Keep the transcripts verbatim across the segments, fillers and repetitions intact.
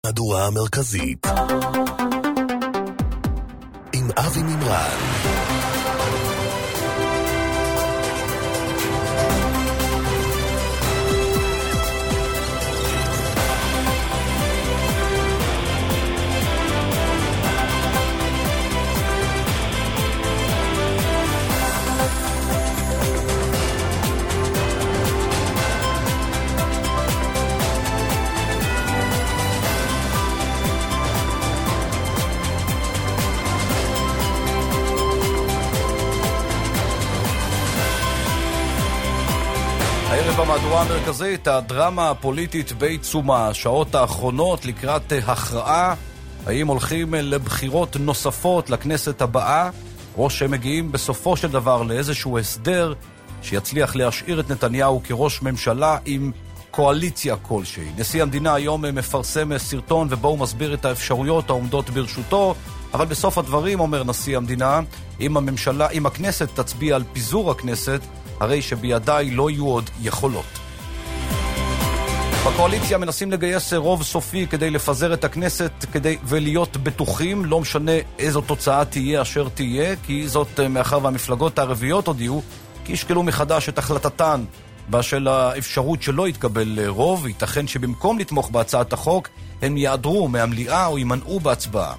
המהדורה המרכזית עם אבי מימרן. במהדורה המרכזית, הדרמה הפוליטית בעיצומה, השעות האחרונות לקראת הכרעה, האם הולכים לבחירות נוספות לכנסת הבאה, או שמגיעים בסופו של דבר לאיזשהו הסדר שיצליח להשאיר את נתניהו כראש ממשלה עם קואליציה כלשהי. נשיא המדינה היום מפרסם סרטון ובו הוא מסביר את האפשרויות העומדות ברשותו, אבל בסוף הדברים אומר נשיא המדינה, אם הממשלה, אם הכנסת תצביע על פיזור הכנסת, הרי שבידיי לא יהיו עוד יכולות. בקואליציה מנסים לגייס רוב סופי כדי לפזר את הכנסת כדי ולהיות בטוחים, לא משנה איזו תוצאה תהיה אשר תהיה, כי זאת מאחר והמפלגות הערביות הודיעו, כי ישקלו מחדש את החלטתן בשל האפשרות שלא יתקבל רוב, ייתכן שבמקום לתמוך בהצעת החוק, הם יעדרו מהמליאה או יימנעו בהצבעה.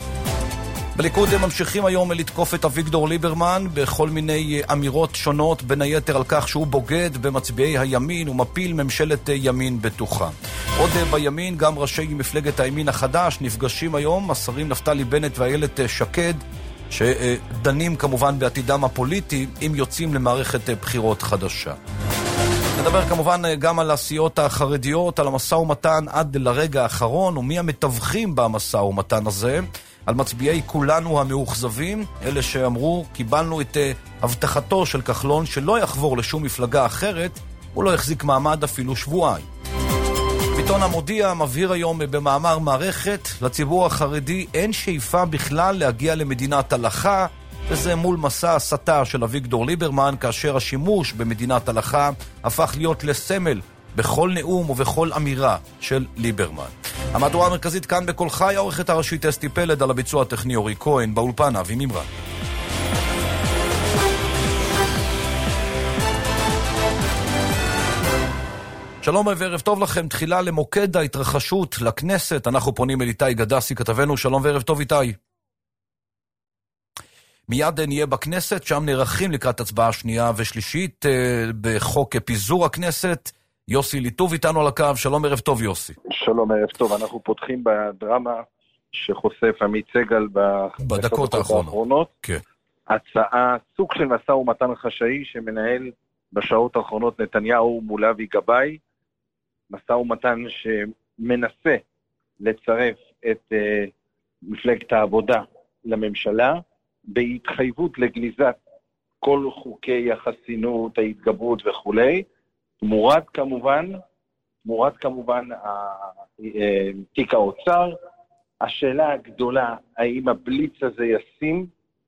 בליכוד הם ממשיכים היום לתקוף את אביגדור ליברמן בכל מיני אמירות שונות, בין היתר על כך שהוא בוגד במצביעי הימין ומפיל ממשלת ימין בטוחה. עוד בימין גם ראשי מפלגת הימין החדש נפגשים היום, השרים נפתלי בנט ואיילת שקד, שדנים כמובן בעתידם הפוליטי אם יוצאים למערכת בחירות חדשה. נדבר כמובן גם על הסיעות החרדיות, על המשא ומתן עד לרגע האחרון ומי המתווכים במשא ומתן הזה, על מצביעי כולנו המאוכזבים, אלה שאמרו, קיבלנו את uh, הבטחתו של כחלון שלא יחבור לשום מפלגה אחרת, הוא לא יחזיק מעמד אפילו שבועיים. ביטון המודיע מבהיר היום במאמר מערכת, לציבור החרדי אין שאיפה בכלל להגיע למדינת הלכה, וזה מול מסע הסתה של אביגדור ליברמן, כאשר השימוש במדינת הלכה הפך להיות לסמל בכל נאום ובכל אמירה של ליברמן. המהדורה המרכזית כאן בכל חי, העורכת הראשית אסתי פלד, על הביצוע הטכני אורי כהן, באולפן אבי מימרן. שלום וערב טוב לכם, תחילה למוקד ההתרחשות לכנסת, אנחנו פונים אל איתי גדסי כתבנו, שלום וערב טוב איתי. מיד נהיה בכנסת, שם נערכים לקראת הצבעה שנייה ושלישית בחוק פיזור הכנסת. יוסי ליטוב איתנו על הקו, שלום ערב טוב יוסי. שלום ערב טוב, אנחנו פותחים בדרמה שחושף עמית סגל בדקות האחרונות. האחרונות. כן. הצעה, סוג של משא ומתן חשאי שמנהל בשעות האחרונות נתניהו מול אבי גבאי, משא ומתן שמנסה לצרף את uh, מפלגת העבודה לממשלה, בהתחייבות לגניזת כל חוקי החסינות, ההתגברות וכולי, תמורת כמובן, תמורת כמובן תיק האוצר. השאלה הגדולה, האם הבליץ הזה ישים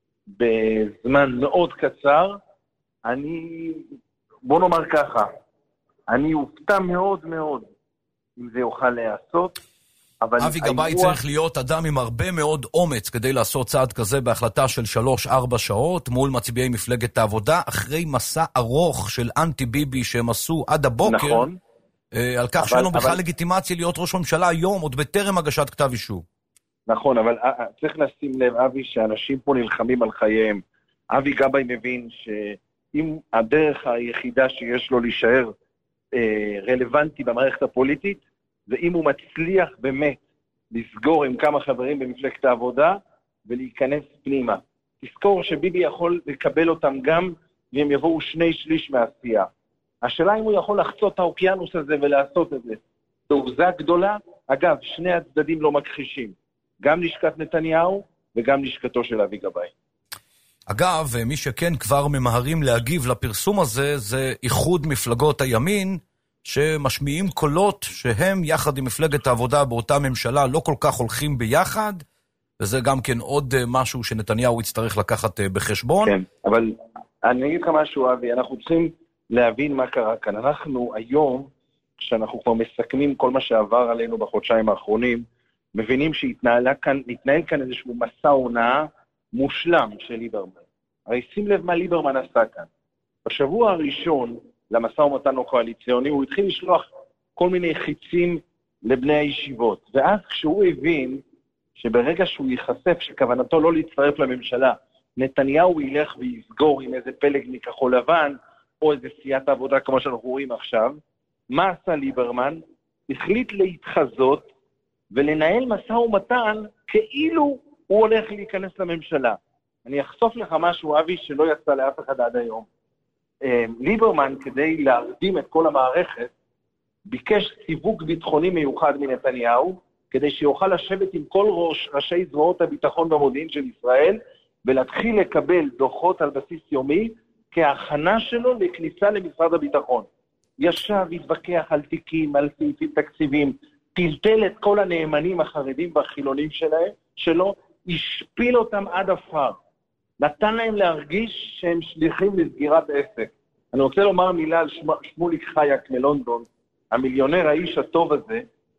בזמן מאוד קצר, אני, בוא נאמר ככה, אני אופתע מאוד מאוד אם זה יוכל לעשות, אבי גבאי צריך להיות אדם עם הרבה מאוד אומץ כדי לעשות צעד כזה בהחלטה של שלוש ארבע שעות מול מצביעי מפלגת העבודה, אחרי מסע ארוך של אנטי ביבי שהם עשו עד הבוקר. נכון. על כך שאין לו בכלל לגיטימציה להיות ראש ממשלה היום, עוד בטרם הגשת כתב אישור. נכון, אבל צריך לשים לב, אבי, שאנשים פה נלחמים על חייהם. אבי גבאי מבין שאם הדרך היחידה שיש לו להישאר רלוונטי במערכת הפוליטית, ואם הוא מצליח באמת לסגור עם כמה חברים במפלגת העבודה ולהיכנס פנימה. תזכור שביבי יכול לקבל אותם גם והם יבואו שני שליש מהעשייה. השאלה אם הוא יכול לחצות את האוקיינוס הזה ולעשות את זה. תעוזה גדולה, אגב, שני הצדדים לא מכחישים. גם לשכת נתניהו וגם לשכתו של אבי גבאי. אגב, מי שכן כבר ממהרים להגיב לפרסום הזה, זה איחוד מפלגות הימין, שמשמיעים קולות שהם יחד עם מפלגת העבודה באותה ממשלה לא כל כך הולכים ביחד, וזה גם כן עוד משהו שנתניהו יצטרך לקחת בחשבון. כן, אבל אני אגיד לך משהו אבי, אנחנו צריכים להבין מה קרה כאן. אנחנו היום, כשאנחנו כבר מסכמים כל מה שעבר עלינו בחודשיים האחרונים, מבינים שהתנהל כאן, כאן איזשהו מסע הונאה מושלם של ליברמן. הרי שים לב מה ליברמן עשה כאן. בשבוע הראשון למשא ומתן הקואליציוני, הוא התחיל לשלוח כל מיני חיצים לבני הישיבות. ואז כשהוא הבין שברגע שהוא ייחשף שכוונתו לא להצטרף לממשלה, נתניהו ילך ויסגור עם איזה פלג מכחול לבן, או איזה סיעת עבודה כמו שאנחנו רואים עכשיו, מה עשה ליברמן? החליט להתחזות ולנהל משא ומתן כאילו הוא הולך להיכנס לממשלה. אני אחשוף לך משהו, אבי, שלא יצא לאף אחד עד היום. ליברמן, כדי להרדים את כל המערכת, ביקש סיווג ביטחוני מיוחד מנתניהו, כדי שיוכל לשבת עם כל ראש ראשי זרועות הביטחון והמודיעין של ישראל, ולהתחיל לקבל דוחות על בסיס יומי, כהכנה שלו לכניסה למשרד הביטחון. ישב, התווכח על תיקים, על סעיפים תקציבים, טלטל את כל הנאמנים החרדים והחילונים שלהם, שלו, השפיל אותם עד אפר. נתן להם להרגיש שהם שליחים לסגירת עסק. אני רוצה לומר מילה על שמוליק חייק מלונדון, המיליונר האיש הטוב הזה,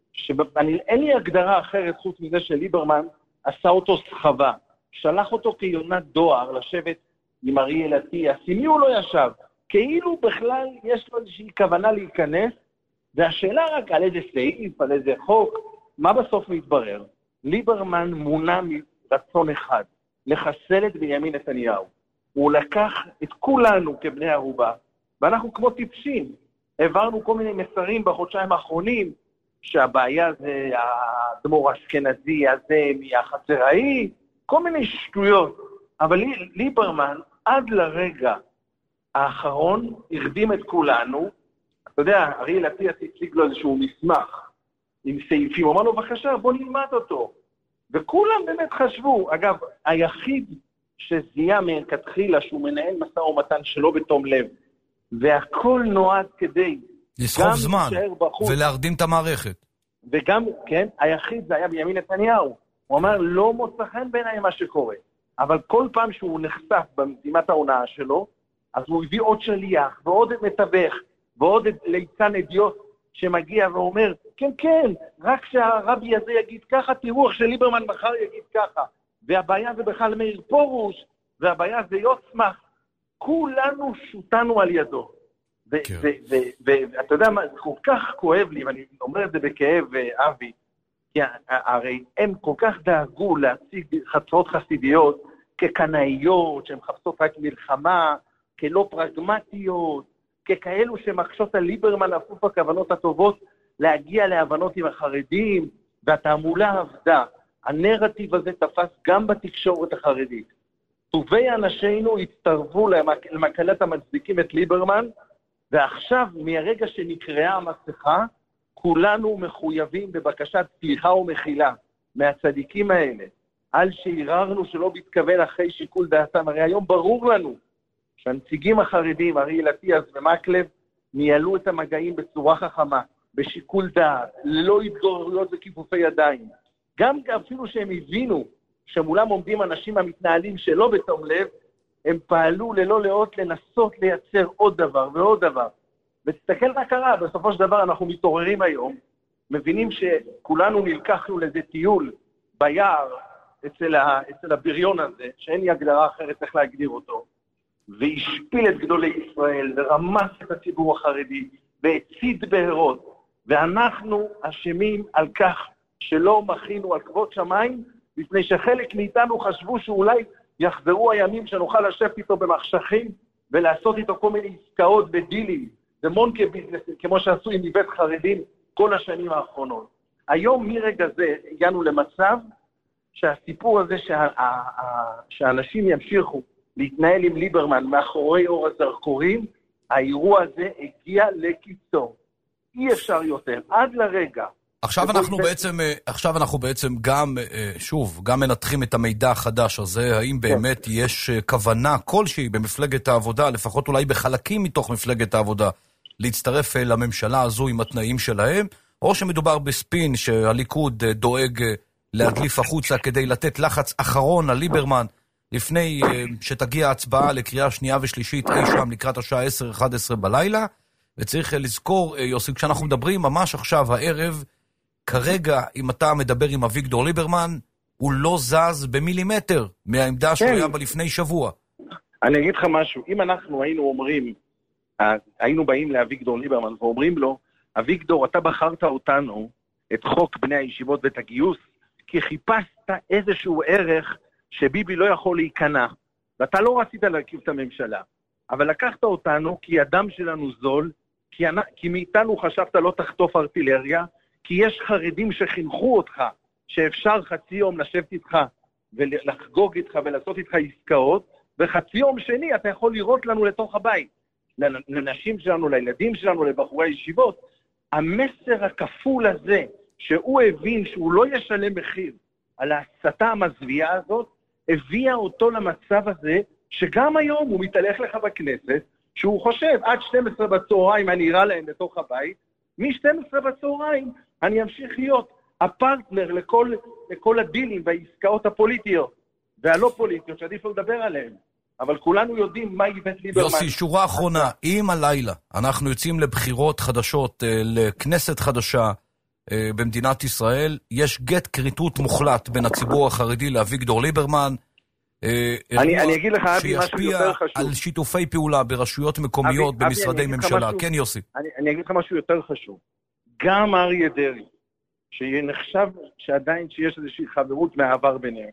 שאין לי הגדרה אחרת חוץ מזה שליברמן עשה אותו סחבה. שלח אותו כיונת דואר לשבת עם אריאל אטיאס, עם מי הוא לא ישב? כאילו בכלל יש לו איזושהי כוונה להיכנס, והשאלה רק על איזה סעיף, על איזה חוק, מה בסוף מתברר? ליברמן מונע מרצון אחד, לחסל את בנימין נתניהו. הוא לקח את כולנו כבני ערובה, ואנחנו כמו טיפשים. העברנו כל מיני מסרים בחודשיים האחרונים, שהבעיה זה הדמור האשכנזי הזה מהחצראי, כל מיני שטויות. אבל ליברמן עד לרגע האחרון הרדים את כולנו. אתה יודע, אריאל אטיאס הציג לו איזשהו מסמך עם סעיפים, הוא אמר לו, בבקשה, בוא נלמד אותו. וכולם באמת חשבו, אגב, היחיד שזיהה מלכתחילה שהוא מנהל משא ומתן שלא בתום לב, והכל נועד כדי לסחוב זמן ולהרדים את המערכת. וגם, כן, היחיד זה היה בנימין נתניהו. הוא אמר, לא מוצא חן בעיניי מה שקורה. אבל כל פעם שהוא נחשף במשימת ההונאה שלו, אז הוא הביא עוד שליח, ועוד מתווך, ועוד ליצן אדיוט שמגיע ואומר, כן, כן, רק שהרבי הזה יגיד ככה, תראו איך שליברמן מחר יגיד ככה. והבעיה זה בכלל מאיר פרוש, והבעיה זה יוצמח. כולנו שותנו על ידו. ואתה יודע מה, זה כל כך כואב לי, ואני אומר את זה בכאב, אבי, כי הרי הם כל כך דאגו להציג חצרות חסידיות כקנאיות, שהן חפשות רק מלחמה, כלא פרגמטיות, ככאלו שמחשות על ליברמן אפוף הכוונות הטובות, להגיע להבנות עם החרדים, והתעמולה עבדה. הנרטיב הזה תפס גם בתקשורת החרדית. טובי אנשינו הצטרבו למקהלת המצדיקים את ליברמן, ועכשיו, מהרגע שנקראה המסכה, כולנו מחויבים בבקשת סליחה ומחילה מהצדיקים האלה, על שהיררנו שלא מתכוון אחרי שיקול דעתם. הרי היום ברור לנו שהנציגים החרדים, אריאל אטיאס ומקלב, ניהלו את המגעים בצורה חכמה, בשיקול דעת, ללא התגוררויות וכיפופי ידיים. גם אפילו שהם הבינו שמולם עומדים אנשים המתנהלים שלא בתום לב, הם פעלו ללא לאות לנסות לייצר עוד דבר ועוד דבר. ותסתכל מה קרה, בסופו של דבר אנחנו מתעוררים היום, מבינים שכולנו נלקחנו לאיזה טיול ביער אצל, ה, אצל הבריון הזה, שאין לי הגדרה אחרת איך להגדיר אותו, והשפיל את גדולי ישראל, ורמס את הציבור החרדי, והציד בהרות, ואנחנו אשמים על כך שלא מחינו על כבוד שמיים, לפני שחלק מאיתנו חשבו שאולי יחזרו הימים שנוכל לשבת איתו במחשכים, ולעשות איתו כל מיני עסקאות ודילים, זה מונקה ביזנסים, כמו שעשו עם מבית חרדים כל השנים האחרונות. היום מרגע זה הגענו למצב שהסיפור הזה שה, שהאנשים ימשיכו להתנהל עם ליברמן מאחורי אור הזרקורים, האירוע הזה הגיע לקיצור. אי אפשר יותר, עד לרגע. עכשיו אנחנו בעצם, עכשיו אנחנו בעצם גם, שוב, גם מנתחים את המידע החדש הזה, האם באמת יש כוונה כלשהי במפלגת העבודה, לפחות אולי בחלקים מתוך מפלגת העבודה, להצטרף לממשלה הזו עם התנאים שלהם, או שמדובר בספין שהליכוד דואג להדליף החוצה כדי לתת לחץ אחרון על ליברמן, לפני שתגיע ההצבעה לקריאה שנייה ושלישית אי שם לקראת השעה עשר אחת עשרה בלילה, וצריך לזכור, יוסי, כשאנחנו מדברים ממש עכשיו הערב, כרגע, אם אתה מדבר עם אביגדור ליברמן, הוא לא זז במילימטר מהעמדה כן. שהוא היה בה לפני שבוע. אני אגיד לך משהו, אם אנחנו היינו אומרים, היינו באים לאביגדור ליברמן ואומרים לו, אביגדור, אתה בחרת אותנו, את חוק בני הישיבות ואת הגיוס, כי חיפשת איזשהו ערך שביבי לא יכול להיכנע, ואתה לא רצית להרכיב את הממשלה, אבל לקחת אותנו כי הדם שלנו זול, כי, כי מאיתנו חשבת לא תחטוף ארטילריה, כי יש חרדים שחינכו אותך, שאפשר חצי יום לשבת איתך ולחגוג איתך ולעשות איתך עסקאות, וחצי יום שני אתה יכול לראות לנו לתוך הבית, לנשים שלנו, לילדים שלנו, לבחורי הישיבות. המסר הכפול הזה, שהוא הבין שהוא לא ישלם מחיר על ההסתה המזוויעה הזאת, הביאה אותו למצב הזה, שגם היום הוא מתהלך לך בכנסת, שהוא חושב, עד שתים עשרה בצהריים אני אראה להם לתוך הבית, מ-שתים עשרה בצהריים אני אמשיך להיות הפרטנר לכל, לכל הדילים והעסקאות הפוליטיות, והלא פוליטיות, שעדיף לא לדבר עליהם. אבל כולנו יודעים מה איווט ליברמן. יוסי, שורה אחרונה, אם הלילה אנחנו יוצאים לבחירות חדשות, לכנסת חדשה במדינת ישראל, יש גט קריטות מוחלט בין הציבור החרדי לאביגדור ליברמן, אני, אני אגיד לך, אבי, משהו יותר חשוב. על שיתופי פעולה ברשויות מקומיות, אבי, במשרדי אבי, ממשלה. משהו, כן, יוסי. אני, אני אגיד לך משהו יותר חשוב. גם אריה דרעי, שנחשב שעדיין שיש איזושהי חברות מהעבר ביניהם,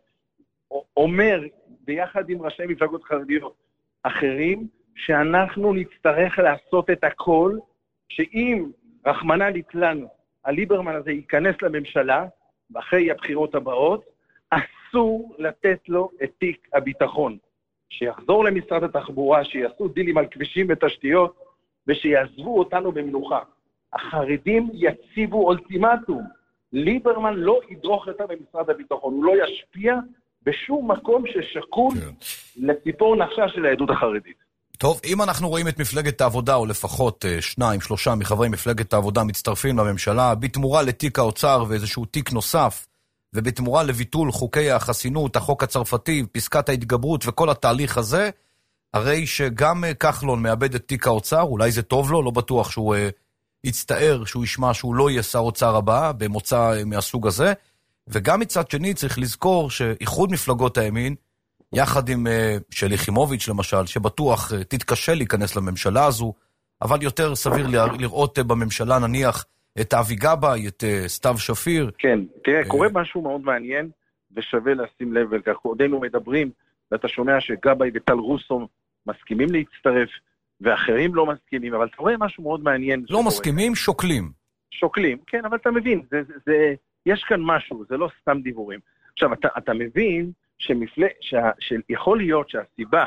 אומר ביחד עם ראשי מפלגות חרדיות אחרים, שאנחנו נצטרך לעשות את הכל, שאם רחמנא ליצלן הליברמן הזה ייכנס לממשלה, אחרי הבחירות הבאות, אסור לתת לו את תיק הביטחון. שיחזור למשרד התחבורה, שיעשו דילים על כבישים ותשתיות, ושיעזבו אותנו במנוחה. החרדים יציבו אולטימטום. ליברמן לא ידרוך יותר במשרד הביטחון, הוא לא ישפיע בשום מקום ששקול כן. לציפור נפשה של העדות החרדית. טוב, אם אנחנו רואים את מפלגת העבודה, או לפחות שניים, שלושה מחברי מפלגת העבודה מצטרפים לממשלה, בתמורה לתיק האוצר ואיזשהו תיק נוסף, ובתמורה לביטול חוקי החסינות, החוק הצרפתי, פסקת ההתגברות וכל התהליך הזה, הרי שגם כחלון מאבד את תיק האוצר, אולי זה טוב לו, לא בטוח שהוא uh, יצטער, שהוא ישמע שהוא לא יהיה שר אוצר הבא, במוצא uh, מהסוג הזה, וגם מצד שני צריך לזכור שאיחוד מפלגות הימין, יחד עם uh, שלי יחימוביץ' למשל, שבטוח uh, תתקשה להיכנס לממשלה הזו, אבל יותר סביר לראות uh, בממשלה נניח את אבי גבאי, את uh, סתיו שפיר. כן, תראה, uh, קורה משהו מאוד מעניין, ושווה לשים לב, וכך עודנו מדברים, ואתה שומע שגבאי וטל רוסו מסכימים להצטרף, ואחרים לא מסכימים, אבל אתה רואה משהו מאוד מעניין. לא מסכימים, שוקלים. שוקלים, כן, אבל אתה מבין, זה, זה, זה, יש כאן משהו, זה לא סתם דיבורים. עכשיו, אתה, אתה מבין שמפל... שה... שיכול להיות שהסיבה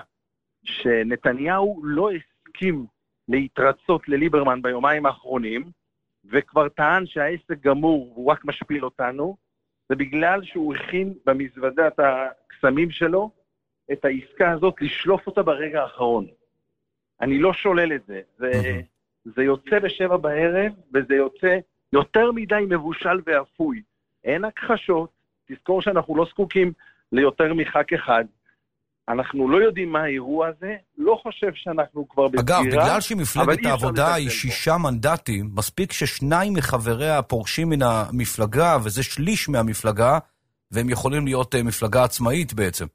שנתניהו לא הסכים להתרצות לליברמן ביומיים האחרונים, וכבר טען שהעסק גמור, הוא רק משפיל אותנו, זה בגלל שהוא הכין במזוודת הקסמים שלו, את העסקה הזאת לשלוף אותה ברגע האחרון. אני לא שולל את זה. זה, זה יוצא בשבע בערב, וזה יוצא יותר מדי מבושל ואפוי. אין הכחשות, תזכור שאנחנו לא זקוקים ליותר מחק אחד. אנחנו לא יודעים מה האירוע הזה, לא חושב שאנחנו כבר בסגירה. אגב, בגלל שמפלגת העבודה היא שישה מנדטים, מספיק ששניים מחבריה פורשים מן המפלגה, וזה שליש מהמפלגה, והם יכולים להיות מפלגה עצמאית בעצם.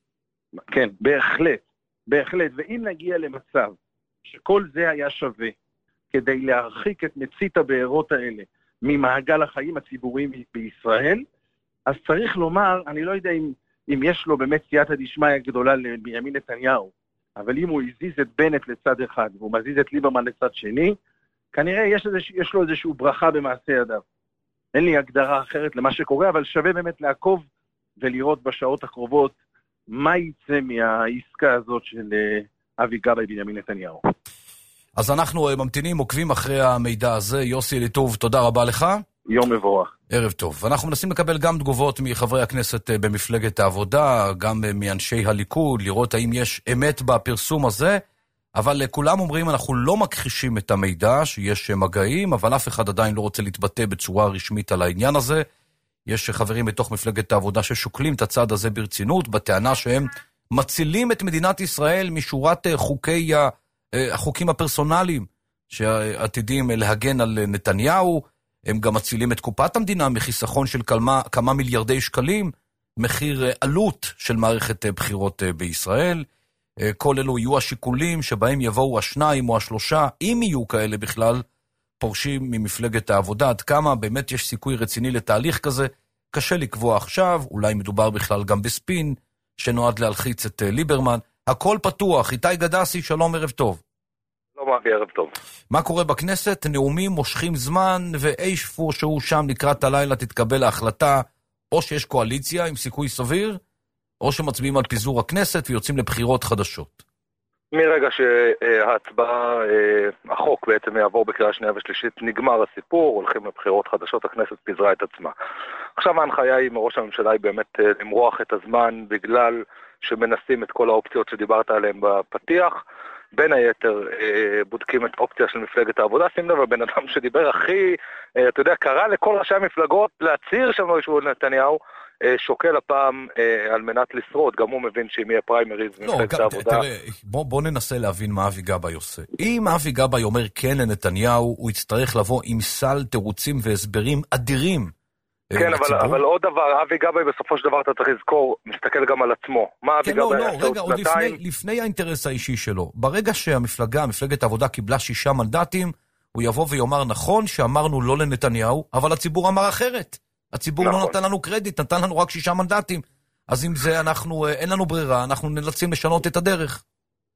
כן, בהחלט, בהחלט. ואם נגיע למצב שכל זה היה שווה כדי להרחיק את מצית הבארות האלה ממעגל החיים הציבוריים בישראל, אז צריך לומר, אני לא יודע אם, אם יש לו באמת סייעתא דשמיא גדולה לבנימין נתניהו, אבל אם הוא הזיז את בנט לצד אחד והוא מזיז את ליברמן לצד שני, כנראה יש, איזוש, יש לו איזושהי ברכה במעשה ידיו. אין לי הגדרה אחרת למה שקורה, אבל שווה באמת לעקוב ולראות בשעות הקרובות מה יצא מהעסקה הזאת של אבי גבאי בנימין נתניהו. אז אנחנו ממתינים, עוקבים אחרי המידע הזה. יוסי אליטוב, תודה רבה לך. יום מבורך. ערב טוב. אנחנו מנסים לקבל גם תגובות מחברי הכנסת במפלגת העבודה, גם מאנשי הליכוד, לראות האם יש אמת בפרסום הזה, אבל כולם אומרים אנחנו לא מכחישים את המידע, שיש מגעים, אבל אף אחד עדיין לא רוצה להתבטא בצורה רשמית על העניין הזה. יש חברים בתוך מפלגת העבודה ששוקלים את הצד הזה ברצינות, בטענה שהם מצילים את מדינת ישראל משורת חוקי, החוקים הפרסונליים שעתידים להגן על נתניהו, הם גם מצילים את קופת המדינה מחיסכון של כמה, כמה מיליארדי שקלים, מחיר עלות של מערכת בחירות בישראל. כל אלו יהיו השיקולים שבהם יבואו השניים או השלושה, אם יהיו כאלה בכלל, פורשים ממפלגת העבודה. עד כמה באמת יש סיכוי רציני לתהליך כזה, קשה לקבוע עכשיו, אולי מדובר בכלל גם בספין, שנועד להלחיץ את ליברמן. הכל פתוח. איתי גדסי, שלום, ערב טוב. לא מעבי, ערב טוב. מה קורה בכנסת? נאומים מושכים זמן, ואיפה שהוא שם לקראת הלילה תתקבל ההחלטה, או שיש קואליציה עם סיכוי סביר, או שמצביעים על פיזור הכנסת ויוצאים לבחירות חדשות. מרגע שההצבעה, החוק בעצם יעבור בקריאה שנייה ושלישית, נגמר הסיפור, הולכים לבחירות חדשות, הכנסת פיזרה את עצמה. עכשיו ההנחיה היא מראש הממשלה היא באמת למרוח את הזמן, בגלל שמנסים את כל האופציות שדיברת עליהן בפתיח, בין היתר בודקים את האופציה של מפלגת העבודה. שים לב, הבן אדם שדיבר הכי, אתה יודע, קרא לכל ראשי המפלגות להצהיר שם לא ישבו נתניהו, שוקל הפעם על מנת לשרוד, גם הוא מבין שאם יהיה פריימריז במפלגת העבודה. תראה, בוא, בוא ננסה להבין מה אבי גבאי עושה. אם אבי גבאי אומר כן לנתניהו, הוא יצטרך לבוא עם סל תירוצים והסברים אדירים. כן, אבל, אבל עוד דבר, אבי גבאי בסופו של דבר אתה צריך לזכור, מסתכל גם על עצמו. מה אבי כן, לא, גבאי לא, רגע, עוד לפני, לפני האינטרס האישי שלו. ברגע שהמפלגה, מפלגת העבודה קיבלה שישה מנדטים, הוא יבוא ויאמר נכון שאמרנו לא לנתניהו, אבל הציבור אמר אחרת. הציבור נכון. לא נתן לנו קרדיט, נתן לנו רק שישה מנדטים. אז עם זה אנחנו, אין לנו ברירה, אנחנו נאלצים לשנות את הדרך.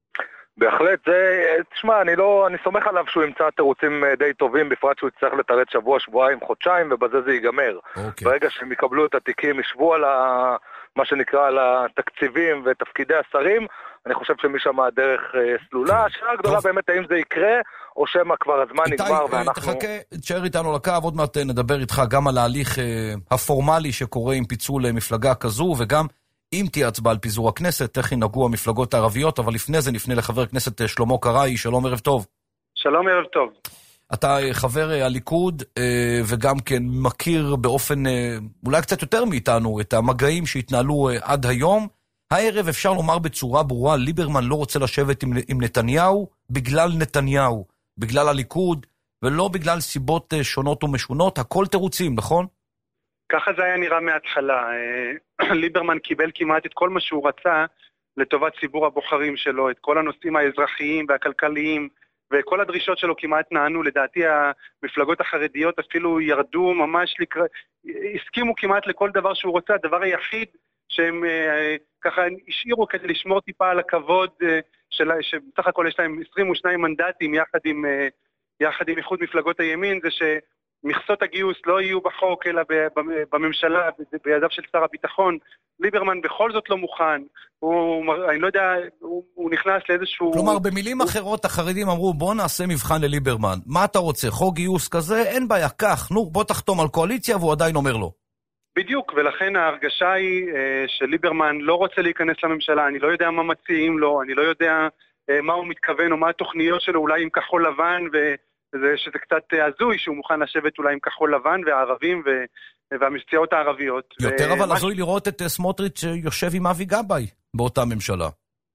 בהחלט, זה, תשמע, אני לא, אני סומך עליו שהוא ימצא תירוצים די טובים, בפרט שהוא יצטרך לתרד שבוע, שבועיים, חודשיים, ובזה זה ייגמר. Okay. ברגע שהם יקבלו את התיקים, ישבו על ה, מה שנקרא, על התקציבים ותפקידי השרים, אני חושב שמשם הדרך סלולה. השאלה הגדולה באמת, האם זה יקרה, או שמה כבר הזמן נגמר, ואנחנו... תחכה, תשאר איתנו לקו, עוד מעט נדבר איתך גם על ההליך הפורמלי שקורה עם פיצול מפלגה כזו, וגם אם תהיה הצבעה על פיזור הכנסת, איך ינהגו המפלגות הערביות, אבל לפני זה נפנה לחבר הכנסת שלמה קראי. שלום, ערב טוב. שלום, ערב טוב. אתה חבר הליכוד, וגם כן מכיר באופן, אולי קצת יותר מאיתנו, את המגעים שהתנהלו עד היום. הערב אפשר לומר בצורה ברורה, ליברמן לא רוצה לשבת עם, עם נתניהו, בגלל נתניהו, בגלל הליכוד, ולא בגלל סיבות שונות ומשונות, הכל תירוצים, נכון? ככה זה היה נראה מההתחלה. ליברמן קיבל כמעט את כל מה שהוא רצה לטובת ציבור הבוחרים שלו, את כל הנושאים האזרחיים והכלכליים, וכל הדרישות שלו כמעט נענו. לדעתי המפלגות החרדיות אפילו ירדו ממש, לקר... הסכימו כמעט לכל דבר שהוא רוצה. הדבר היחיד שהם ככה השאירו כדי לשמור טיפה על הכבוד, של... שבסך הכל יש להם עשרים ושניים מנדטים יחד עם, יחד עם איחוד מפלגות הימין, זה ש... מכסות הגיוס לא יהיו בחוק, אלא בממשלה, בידיו של שר הביטחון. ליברמן בכל זאת לא מוכן. הוא, אני לא יודע, הוא, הוא נכנס לאיזשהו... כלומר, במילים אחרות, החרדים אמרו, בוא נעשה מבחן לליברמן. מה אתה רוצה? חוק גיוס כזה? אין בעיה, כך. נו, בוא תחתום על קואליציה, והוא עדיין אומר לא. בדיוק, ולכן ההרגשה היא שליברמן לא רוצה להיכנס לממשלה. אני לא יודע מה מציעים לו, אני לא יודע מה הוא מתכוון, או מה התוכניות שלו, אולי עם כחול לבן ו... זה שזה קצת הזוי שהוא מוכן לשבת אולי עם כחול לבן והערבים והמפציעות הערביות. יותר אבל הזוי לראות את סמוטריץ' יושב עם אבי גבאי באותה ממשלה.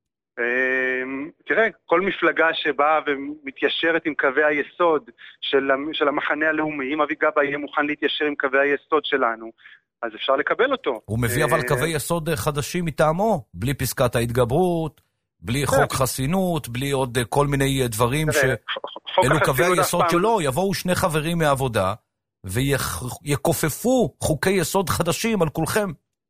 תראה, כל מפלגה שבאה ומתיישרת עם קווי היסוד של המחנה הלאומי, אם אבי גבאי יהיה מוכן להתיישר עם קווי היסוד שלנו, אז אפשר לקבל אותו. הוא מביא אבל קווי יסוד חדשים מטעמו, בלי פסקת ההתגברות, בלי חוק חסינות, בלי עוד כל מיני דברים שאלו קווי היסוד שלו. יבואו שני חברים מהעבודה ויקופפו חוקי יסוד חדשים על כולכם.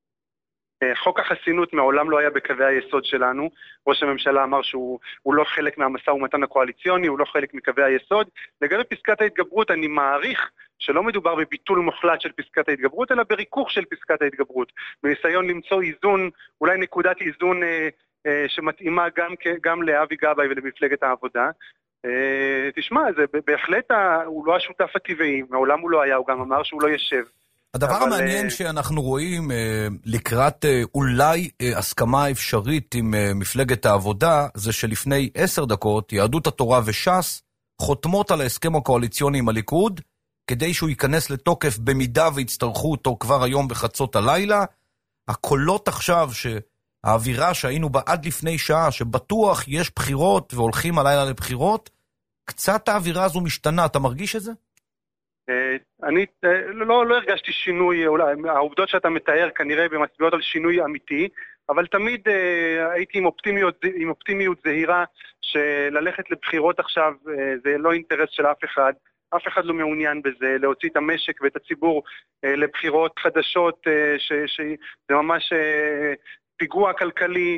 חוק החסינות מעולם לא היה בקווי היסוד שלנו. ראש הממשלה אמר שהוא לא חלק מהמשא ומתן הקואליציוני, הוא לא חלק מקווי היסוד. לגבי פסקת ההתגברות, אני מעריך שלא מדובר בביטול מוחלט של פסקת ההתגברות, אלא בריכוך של פסקת ההתגברות, בניסיון למצוא איזון, אולי נקודת איזון שמתאימה גם, גם לאבי גבאי ולמפלגת העבודה. תשמע, זה בהחלט הוא לא השותף הטבעי, מעולם הוא לא היה, הוא גם אמר שהוא לא ישב. הדבר אבל... המעניין שאנחנו רואים לקראת אולי הסכמה אפשרית עם מפלגת העבודה, זה שלפני עשר דקות יהדות התורה וש"ס חותמות על ההסכם הקואליציוני עם הליכוד, כדי שהוא ייכנס לתוקף במידה והצטרכו אותו כבר היום בחצות הלילה. הקולות עכשיו ש... האווירה שהיינו בה עד לפני שעה, שבטוח יש בחירות והולכים הלילה לבחירות, קצת האווירה הזו משתנה, אתה מרגיש את זה? אני לא, לא הרגשתי שינוי, אולי, העובדות שאתה מתאר כנראה במצביעות על שינוי אמיתי, אבל תמיד הייתי עם אופטימיות, עם אופטימיות זהירה שללכת לבחירות עכשיו זה לא אינטרס של אף אחד, אף אחד לא מעוניין בזה, להוציא את המשק ואת הציבור לבחירות חדשות, שזה ממש פיגוע כלכלי,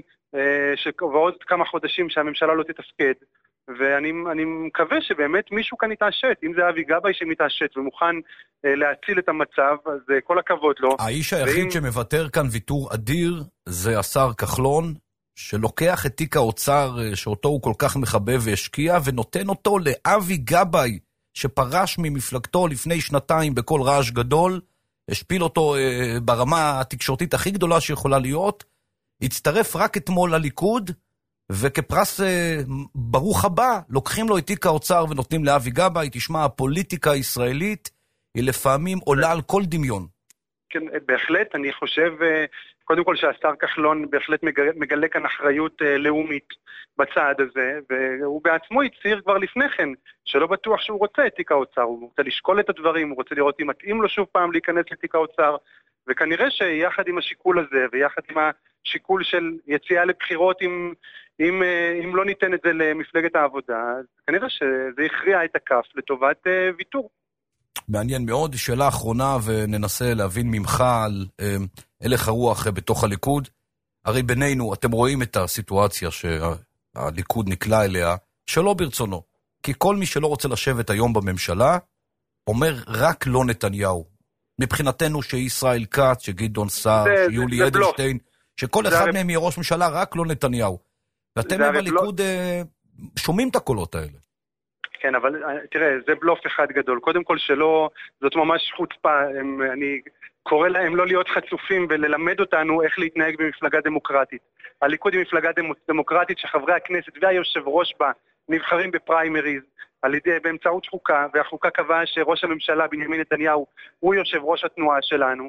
ועוד כמה חודשים שהממשלה לא תתפקד. ואני אני מקווה שבאמת מישהו כאן יתעשת, אם זה אבי גבאי שמתעשת ומוכן אה, להציל את המצב, אז אה, כל הכבוד לו. האיש היחיד ואם... שמוותר כאן ויתור אדיר זה השר כחלון, שלוקח את תיק האוצר שאותו הוא כל כך מחבב והשקיע, ונותן אותו לאבי גבאי, שפרש ממפלגתו לפני שנתיים בכל רעש גדול, השפיל אותו אה, ברמה התקשורתית הכי גדולה שיכולה להיות, הצטרף רק אתמול לליכוד, וכפרס ברוך הבא, לוקחים לו את תיק האוצר ונותנים לאבי גבאי. תשמע, הפוליטיקה הישראלית היא לפעמים עולה על כל דמיון. כן, בהחלט, אני חושב, קודם כל שהשר כחלון בהחלט מגלה כאן אחריות לאומית בצעד הזה, והוא בעצמו הצהיר כבר לפני כן, שלא בטוח שהוא רוצה את תיק האוצר, הוא רוצה לשקול את הדברים, הוא רוצה לראות אם מתאים לו שוב פעם להיכנס לתיק האוצר, וכנראה שיחד עם השיקול הזה, ויחד עם השיקול של יציאה לבחירות, אם, אם, אם לא ניתן את זה למפלגת העבודה, אז כנראה שזה הכריע את הכף לטובת uh, ויתור. מעניין מאוד. שאלה אחרונה, וננסה להבין ממך על uh, הלך הרוח בתוך הליכוד. הרי בינינו, אתם רואים את הסיטואציה שהליכוד נקלע אליה, שלא ברצונו. כי כל מי שלא רוצה לשבת היום בממשלה, אומר רק לא נתניהו. מבחינתנו שישראל כץ, שגדעון סער, שיולי אדלשטיין, שכל אחד מהם יהיה ראש ממשלה, רק לא נתניהו. ואתם בליכוד שומעים את הקולות האלה. כן, אבל תראה, זה בלוף אחד גדול. קודם כל שלא, זאת ממש חוצפה. אני קורא להם לא להיות חצופים וללמד אותנו איך להתנהג במפלגה דמוקרטית. הליכוד היא מפלגה דמוקרטית שחברי הכנסת והיושב ראש בה נבחרים בפריימריז, על ידי, באמצעות חוקה, והחוקה קבעה שראש הממשלה בנימין נתניהו הוא יושב ראש התנועה שלנו,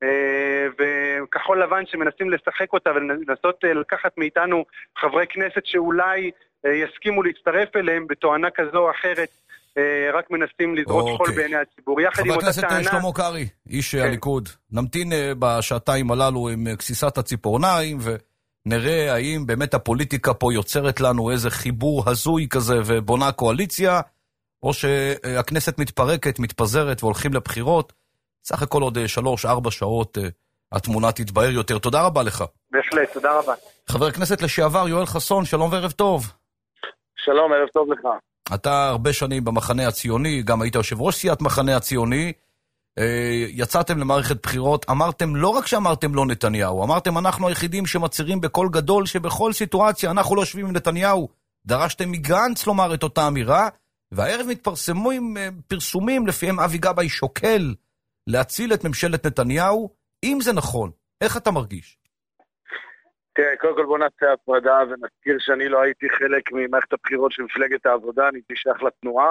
וכחול לבן שמנסים לשחק אותה ולנסות לקחת מאיתנו חברי כנסת שאולי יסכימו להצטרף אליהם בתואנה כזו או אחרת, רק מנסים לזרות חול בעיני הציבור. חבר הכנסת שלמה קרעי, איש הליכוד, נמתין בשעתיים הללו עם כסיסת הציפורניים ו... נראה האם באמת הפוליטיקה פה יוצרת לנו איזה חיבור הזוי כזה ובונה קואליציה, או שהכנסת מתפרקת, מתפזרת והולכים לבחירות. סך הכל עוד שלוש, ארבע שעות התמונה תתבהר יותר. תודה רבה לך. בהחלט, תודה רבה. חבר הכנסת לשעבר יואל חסון, שלום וערב טוב. שלום, ערב טוב לך. אתה הרבה שנים במחנה הציוני, גם היית יושב ראש סיעת מחנה הציוני, יצאתם למערכת בחירות, אמרתם, לא רק שאמרתם לא נתניהו, אמרתם אנחנו היחידים שמצהירים בכל גדול שבכל סיטואציה אנחנו לא יושבים עם נתניהו. דרשתם מגנץ לומר את אותה אמירה, והערב מתפרסמו עם פרסומים לפיהם אבי גבאי שוקל להציל את ממשלת נתניהו. אם זה נכון, איך אתה מרגיש? תראה, קודם כל בוא נעשה הפרדה ונזכיר שאני לא הייתי חלק ממערכת הבחירות של מפלגת העבודה, אני הייתי שייך לתנועה,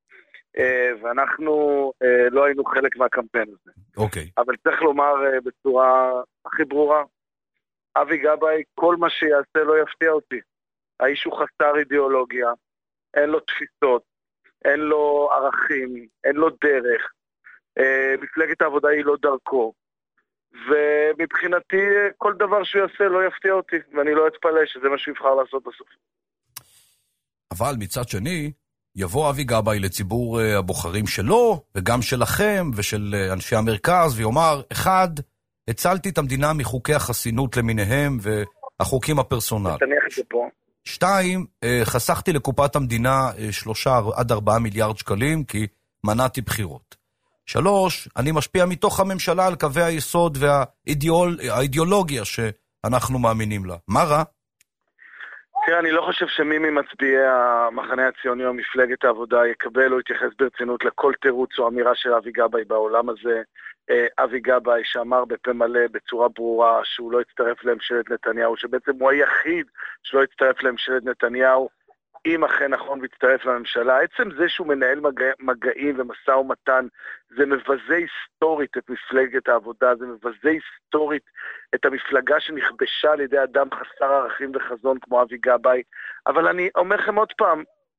ואנחנו לא היינו חלק מהקמפיין הזה. אוקיי. אבל צריך לומר בצורה הכי ברורה, אבי גבאי, כל מה שיעשה לא יפתיע אותי. האיש הוא חסר אידיאולוגיה, אין לו תפיסות, אין לו ערכים, אין לו דרך. מפלגת העבודה היא לא דרכו. ומבחינתי כל דבר שהוא יעשה לא יפתיע אותי, ואני לא אתפלא שזה מה שהוא יבחר לעשות בסוף. אבל מצד שני, יבוא אבי גבאי לציבור הבוחרים שלו, וגם שלכם, ושל אנשי המרכז, ויאמר, אחד, הצלתי את המדינה מחוקי החסינות למיניהם, והחוקים הפרסונליים. תניח את זה פה. שתיים, חסכתי לקופת המדינה שלושה עד ארבעה מיליארד שקלים, כי מנעתי בחירות. שלוש, אני משפיע מתוך הממשלה על קווי היסוד והאידיאולוגיה שאנחנו מאמינים לה. מה רע? תראה, אני לא חושב שמי ממצביעי המחנה הציוני או מפלגת העבודה יקבל או יתייחס ברצינות לכל תירוץ או אמירה של אבי גבאי בעולם הזה. אבי גבאי שאמר בפה מלא בצורה ברורה שהוא לא יצטרף לממשלת נתניהו, שבעצם הוא היחיד שלא יצטרף לממשלת נתניהו, אם אכן נכון ויצטרף לממשלה. עצם זה שהוא מנהל מגע, מגעים ומשא ומתן, זה מבזה היסטורית את מפלגת העבודה, זה מבזה היסטורית את המפלגה שנכבשה על ידי אדם חסר ערכים וחזון כמו אבי גבאי. אבל אני אומר לכם עוד פעם,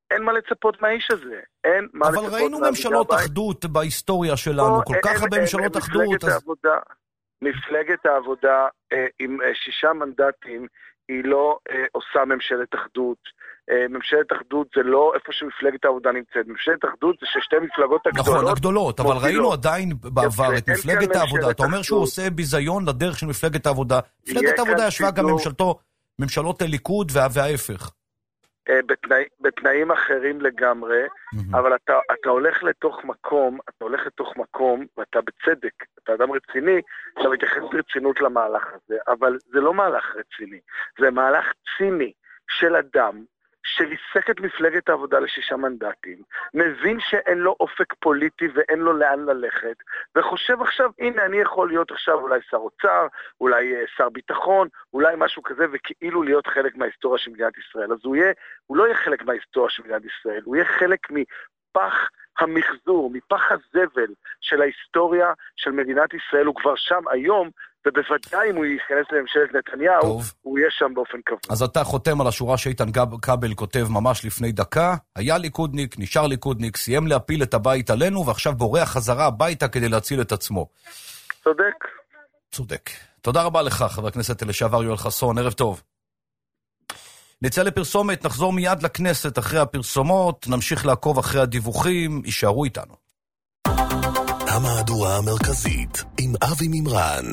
אין מה לצפות מהאיש הזה. אין מה לצפות. אבל ראינו ממשלות אחדות בהיסטוריה שלנו, כל כך הרבה ממשלות אחדות. מפלגת העבודה עם שישה מנדטים, היא לא עושה ממשלת אחדות. ממשלת אחדות זה לא איפה שמפלגת העבודה נמצאת. ממשלת אחדות זה ששתי מפלגות הגדולות. נכון, הגדולות, אבל ראינו עדיין בעבר את מפלגת העבודה. אתה אומר שהוא עושה ביזיון לדרך של מפלגת העבודה. מפלגת העבודה ישבה גם ממשלות הליכוד וההפך. בתנאים אחרים לגמרי, אבל אתה, אתה הולך לתוך מקום, אתה הולך לתוך מקום, ואתה בצדק, אתה אדם רציני, אתה מתייחס ברצינות למהלך הזה, אבל זה לא מהלך רציני, זה מהלך ציני של אדם, שריסק את מפלגת העבודה לשישה מנדטים, מבין שאין לו אופק פוליטי ואין לו לאן ללכת, וחושב עכשיו, הנה אני יכול להיות עכשיו אולי שר אוצר, אולי שר ביטחון, אולי משהו כזה, וכאילו להיות חלק מההיסטוריה של מדינת ישראל. אז הוא, יהיה, הוא לא יהיה חלק מההיסטוריה של מדינת ישראל, הוא יהיה חלק מפח המחזור, מפח הזבל של ההיסטוריה של מדינת ישראל, הוא כבר שם היום, ובוודאי אם הוא ייכנס לממשלת נתניהו, טוב. הוא יהיה שם באופן קבוע. אז אתה חותם על השורה שאיתן כבל כותב ממש לפני דקה, היה ליכודניק, נשאר ליכודניק, סיים להפיל את הבית עלינו, ועכשיו בורח חזרה הביתה כדי להציל את עצמו. צודק. צודק. תודה רבה לך, חבר הכנסת לשעבר יואל חסון, ערב טוב. נצא לפרסומת, נחזור מיד לכנסת אחרי הפרסומות, נמשיך לעקוב אחרי הדיווחים, יישארו איתנו. המהדורה המרכזית עם אבי מימרן.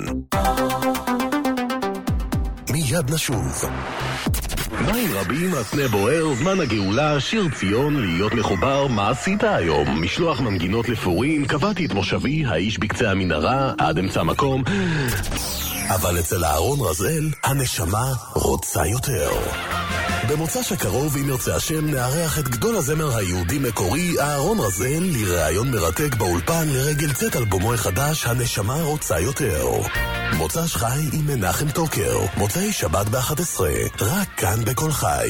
מיד נשוב. מים רבים, הסנה בוער, זמן הגאולה, שיר ציון, להיות מחובר, מה עשית היום? משלוח מנגינות לפורים, קבעתי את מושבי, האיש בקצה המנהרה, עד אמצע המקום. אבל אצל אהרון רזאל, הנשמה רוצה יותר. במוצא שקרוב, אם ירצה השם, נארח את גדול הזמר היהודי מקורי, אהרון רזאל, לראיון מרתק באולפן לרגל צאת אלבומו החדש, הנשמה רוצה יותר. מוצא שחי עם מנחם טוקר, מוצאי שבת ב-אחת עשרה, רק כאן בכל חי.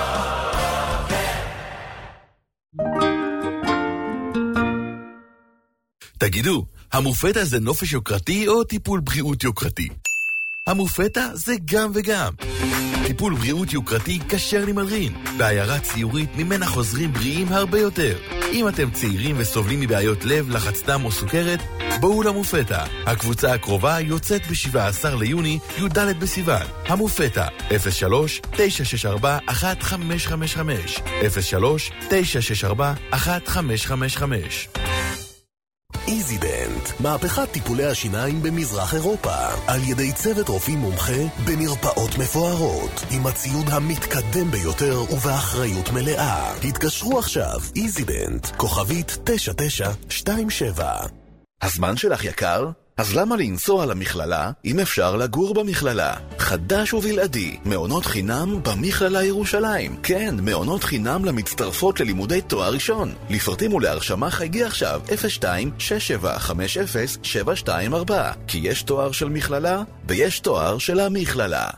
תגידו, המופטה זה נופש יוקרתי או טיפול בריאות יוקרתי? המופטה זה גם וגם. טיפול בריאות יוקרתי כשר נמלרין, בעיירה ציורית ממנה חוזרים בריאים הרבה יותר. אם אתם צעירים וסובלים מבעיות לב, לחץ דם או סוכרת, בואו למופטה. הקבוצה הקרובה יוצאת ב-שבעה עשר ליוני, י"ד בסיוון. המופטה, אפס שלוש תשע שש ארבע אחת חמש חמש חמש, אפס שלוש תשע שש ארבע אחת חמש חמש חמש. איזידנט, מהפכת טיפולי השיניים במזרח אירופה, על ידי צוות רופאים מומחה במרפאות מפוארות, עם הציוד המתקדם ביותר ובאחריות מלאה. התקשרו עכשיו, איזידנט, כוכבית תשע תשע שתיים שבע. הזמן שלך יקר? אז למה לנסוע למכללה אם אפשר לגור במכללה? חדש ובלעדי, מעונות חינם במכללה ירושלים. כן, מעונות חינם למצטרפות ללימודי תואר ראשון. לפרטים ולהרשמה חייגי עכשיו אפס שתיים שש שבע חמש אפס שבע שתיים ארבע, כי יש תואר של מכללה ויש תואר של המכללה.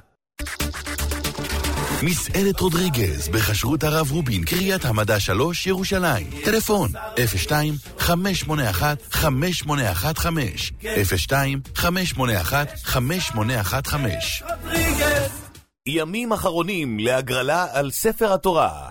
מסעדת רודריגז בחשרות הרב רובין, קריית המדע שלוש, ירושלים. טלפון אפס שתיים חמש שמונה אחת חמש שמונה אחת חמש, אפס שתיים חמש שמונה אחת חמש שמונה אחת חמש. ימים אחרונים להגרלה על ספר התורה.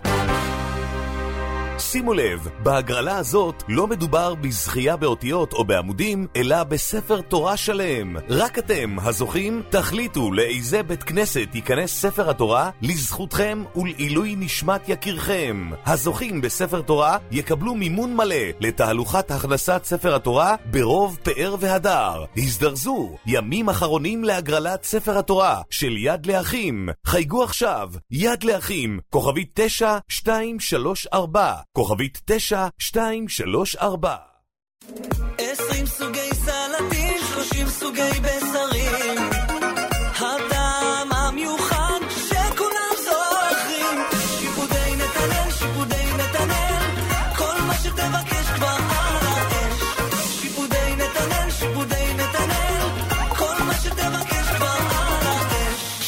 שימו לב, בהגרלה הזאת לא מדובר בזכייה באותיות או בעמודים, אלא בספר תורה שלם. רק אתם, הזוכים, תחליטו לאיזה בית כנסת ייכנס ספר התורה לזכותכם ולעילוי נשמת יקירכם. הזוכים בספר תורה יקבלו מימון מלא לתהלוכת הכנסת ספר התורה ברוב פאר והדר. הזדרזו, ימים אחרונים להגרלת ספר התורה של יד לאחים. חייגו עכשיו, יד לאחים, כוכבית תשע שתיים שלוש ארבע, כוכבית תשע שתיים שלוש ארבע. עשרים סוגי סלטים, שלושים סוגי בשרים, הטעם המיוחד שכולם זוכרים. שיפודי נתנאל, שיפודי נתנאל, כל מה שתבקש כבר על האש. שיפודי נתנאל, שיפודי נתנאל, כל מה שתבקש כבר על האש.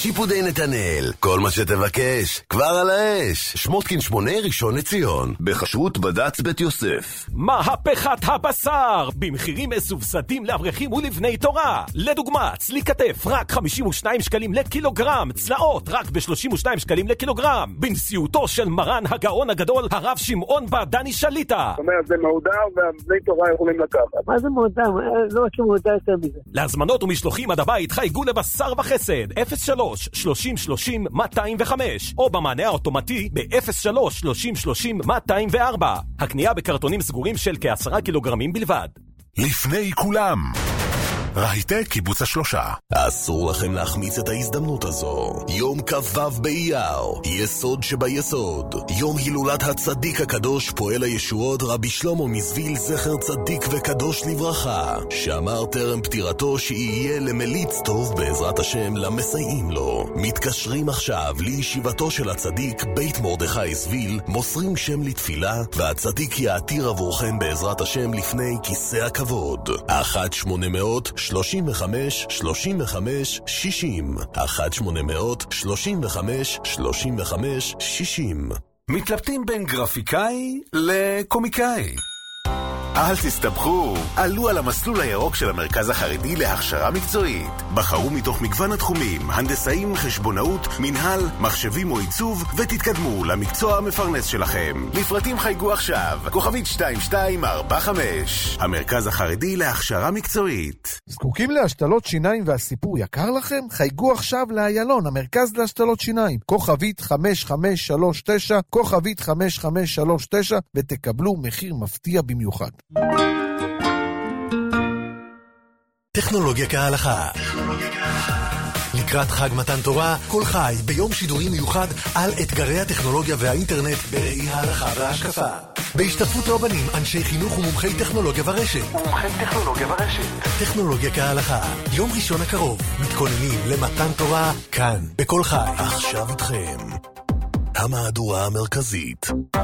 שיפודי נתנאל, כל מה שתבקש, כבר על האש. שמותקין שמונה ראשון לציון, בחשרות בד"ץ בית יוסף. מהפכת הבשר, במחירים מסובסדים לאברכים ולבני תורה. לדוגמה, צלי כתף רק חמישים ושניים שקלים לקילוגרם, צלעות רק ב-שלושים ושניים שקלים לקילוגרם. בנשיאותו של מרן הגאון הגדול, הרב שמעון בר דני שליטה. זאת אומרת, זה מעודר ובני תורה יכולים לקחת. מה זה מעודר? לא משהו מעודר יותר מזה. להזמנות ומשלוחים עד הבית חייגו לבשר וחסד אפס שלוש שלושים שלושים מאתיים וחמש או במענה האוטומטי ב-אפס שלוש שלושים שלושים מאתיים וארבע. הקנייה בקרטונים סגורים של כעשרה קילוגרמים בלבד. לפני כולם, רהיטי קיבוץ השלושה. אסור לכם להחמיץ את ההזדמנות הזו. יום כ"ו באייר, יסוד שביסוד. יום הילולת הצדיק הקדוש פועל הישועות רבי שלמה מזוויל זכר צדיק וקדוש לברכה, שאמר טרם פטירתו שיהיה למליץ טוב בעזרת השם למסייעים לו. מתקשרים עכשיו לישיבתו של הצדיק בית מרדכי זוויל, מוסרים שם לתפילה, והצדיק יעתיר עבורכם בעזרת השם לפני כיסא הכבוד. אחת שמונה מאות שלושים וחמש שלושים וחמש שישים אחת שמונה מאות שלושים וחמש שלושים וחמש שישים. מתלבטים בין גרפיקאי לקומיקאי? אל תסתבכו, עלו על המסלול הירוק של המרכז החרדי להכשרה מקצועית. בחרו מתוך מגוון התחומים, הנדסאים, חשבונאות, מנהל, מחשבים או עיצוב, ותתקדמו למקצוע המפרנס שלכם. לפרטים חייגו עכשיו, כוכבית שתיים שתיים ארבע חמש. המרכז החרדי להכשרה מקצועית. זקוקים להשתלות שיניים והסיפור יקר לכם? חייגו עכשיו לאיילון, המרכז להשתלות שיניים. כוכבית חמש חמש שלוש תשע, כוכבית חמש חמש שלוש תשע, ותקבלו מחיר מפתיע במיוחד. טכנולוגיה כהלכה. לקראת חג מתן תורה, כל חי ביום שידורי מיוחד על אתגרי הטכנולוגיה והאינטרנט בראי ההלכה וההשקפה. בהשתתפות רבנים, אנשי חינוך ומומחי טכנולוגיה ורשת. ומומחי טכנולוגיה ורשת. טכנולוגיה כהלכה. יום ראשון הקרוב, מתכוננים למתן תורה כאן, בכל חי. עכשיו איתכם. המהדורה המרכזית.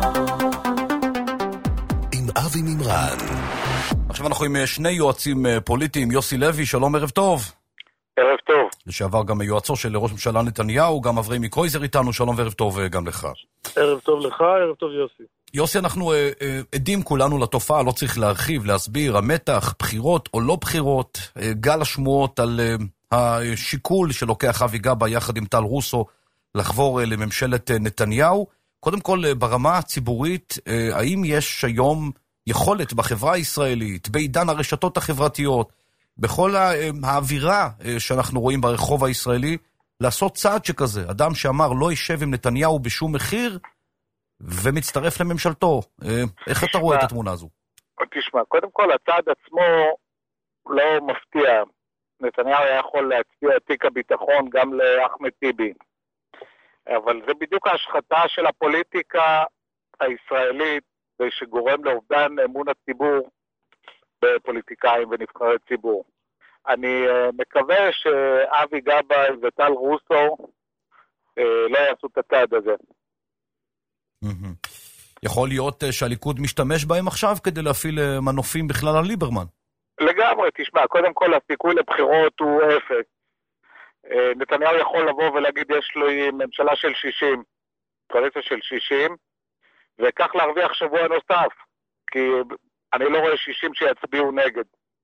עם אבי ממרן. עכשיו אנחנו עם שני יועצים פוליטיים, יוסי לוי, שלום, ערב טוב. ערב טוב. לשעבר גם יועצו של ראש ממשלה נתניהו, גם אברהם קרויזר איתנו, שלום וערב טוב גם לך. ערב טוב לך, ערב טוב יוסי. יוסי, אנחנו אה, אה, עדים כולנו לתופעה, לא צריך להרחיב, להסביר, המתח, בחירות או לא בחירות, אה, גל השמועות על אה, השיקול שלוקח אבי גבאי יחד עם טל רוסו לחבור אה, לממשלת אה, נתניהו. קודם כל, אה, ברמה הציבורית, אה, האם יש היום יכולת בחברה הישראלית, בעידן הרשתות החברתיות, בכל האווירה שאנחנו רואים ברחוב הישראלי, לעשות צעד שכזה? אדם שאמר לא יישב עם נתניהו בשום מחיר, ומצטרף לממשלתו. איך אתה רואה את התמונה הזו? תשמע, קודם כל הצעד עצמו לא מפתיע. נתניהו היה יכול להצביע תיק הביטחון גם לאחמד טיבי. אבל זה בדיוק ההשחתה של הפוליטיקה הישראלית, שגורם לאובדן אמון הציבור בפוליטיקאים ונבחרי ציבור. אני מקווה שאבי גבאי וטל רוסו לא יעשו את הצעד הזה. יכול להיות שהליכוד משתמש בהם עכשיו כדי להפעיל מנופים בכלל על ליברמן? לגמרי, תשמע, קודם כל הסיכוי לבחירות הוא אפס. נתניהו יכול לבוא ולהגיד יש לו ממשלה של שישים, קואליציה של שישים, וכך להרוויח שבוע נוסף, כי אני לא רואה שישים שיצביעו נגד.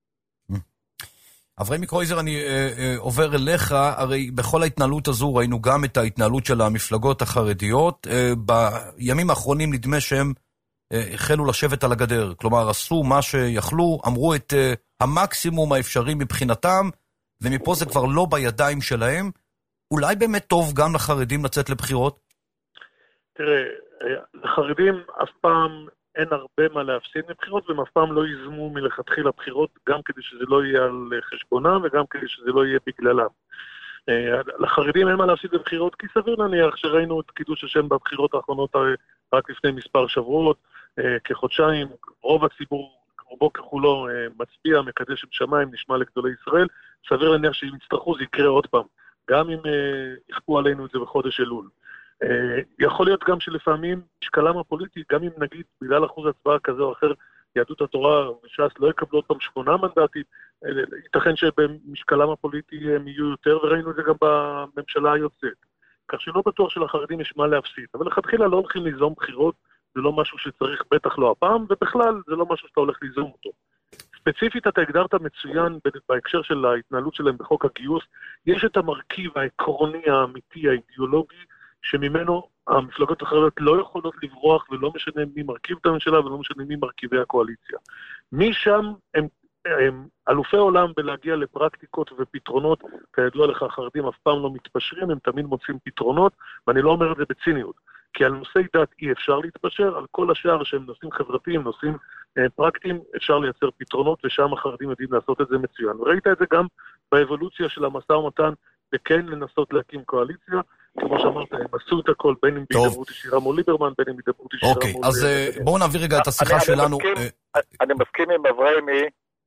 אברהם קרויזר, אני אה, אה, עובר אליך, הרי בכל ההתנהלות הזו ראינו גם את ההתנהלות של המפלגות החרדיות, אה, בימים האחרונים נדמה שהם אה, החלו לשבת על הגדר, כלומר עשו מה שיכלו, אמרו את אה, המקסימום האפשרי מבחינתם, ומפה זה כבר לא בידיים שלהם. אולי באמת טוב גם לחרדים לצאת לבחירות? תראה, לחרדים אף פעם אין הרבה מה להפסיד מבחירות, והם אף פעם לא יזמו מלכתחיל הבחירות, גם כדי שזה לא יהיה על חשבונם, וגם כדי שזה לא יהיה בגללם. לחרדים אין מה להפסיד בבחירות, כי סביר להניח שראינו את קידוש השם בבחירות האחרונות רק לפני מספר שבועות, כחודשיים, רוב הציבור, רובו ככולו מצביע, מקדש בשמיים, נשמע לגדולי ישראל, סביר להניח שאם יצטרכו זה יקרה עוד פעם, גם אם יכפו עלינו את זה בחודש אלול. יכול להיות גם שלפעמים משקלם הפוליטי, גם אם נגיד בגלל אחוז הצבעה כזה או אחר, יהדות התורה וש"ס לא יקבלו אותם שמונה מנדטים, ייתכן שבמשקלם הפוליטי הם יהיו יותר, וראינו את זה גם בממשלה היוצאת. כך שלא בטוח שלחרדים יש מה להפסיד, אבל לכתחילה לא הולכים ליזום בחירות, זה לא משהו שצריך, בטח לא הפעם, ובכלל זה לא משהו שאתה הולך ליזום אותו. ספציפית אתה הגדרת מצוין בהקשר של ההתנהלות שלהם בחוק הגיוס, יש את המרכיב העקרוני האמיתי, האידיאולוגי, שממנו המפלגות החרדיות לא יכולות לברוח, ולא משנה מי מרכיב את הממשלה, ולא משנה מי מרכיבי הקואליציה. משם הם, הם אלופי עולם בלהגיע לפרקטיקות ופתרונות, כידוע לך, החרדים אף פעם לא מתפשרים, הם תמיד מוצאים פתרונות, ואני לא אומר את זה בציניות, כי על נושאי דת אי אפשר להתפשר, על כל השאר שהם נושאים חברתיים, נושאים אה, פרקטיים, אפשר לייצר פתרונות, ושם החרדים יודעים לעשות את זה מצוין. וראית את זה גם באבולוציה של המשא ומתן, וכן לנסות להקים קואליציה, כמו שאמרת, הם עשו את הכל, בין אם בהידברות ישירה מול ליברמן, בין אם בהידברות ישירה מול... אוקיי, אז בואו נעביר רגע את השיחה שלנו. אני מסכים עם אברהמי,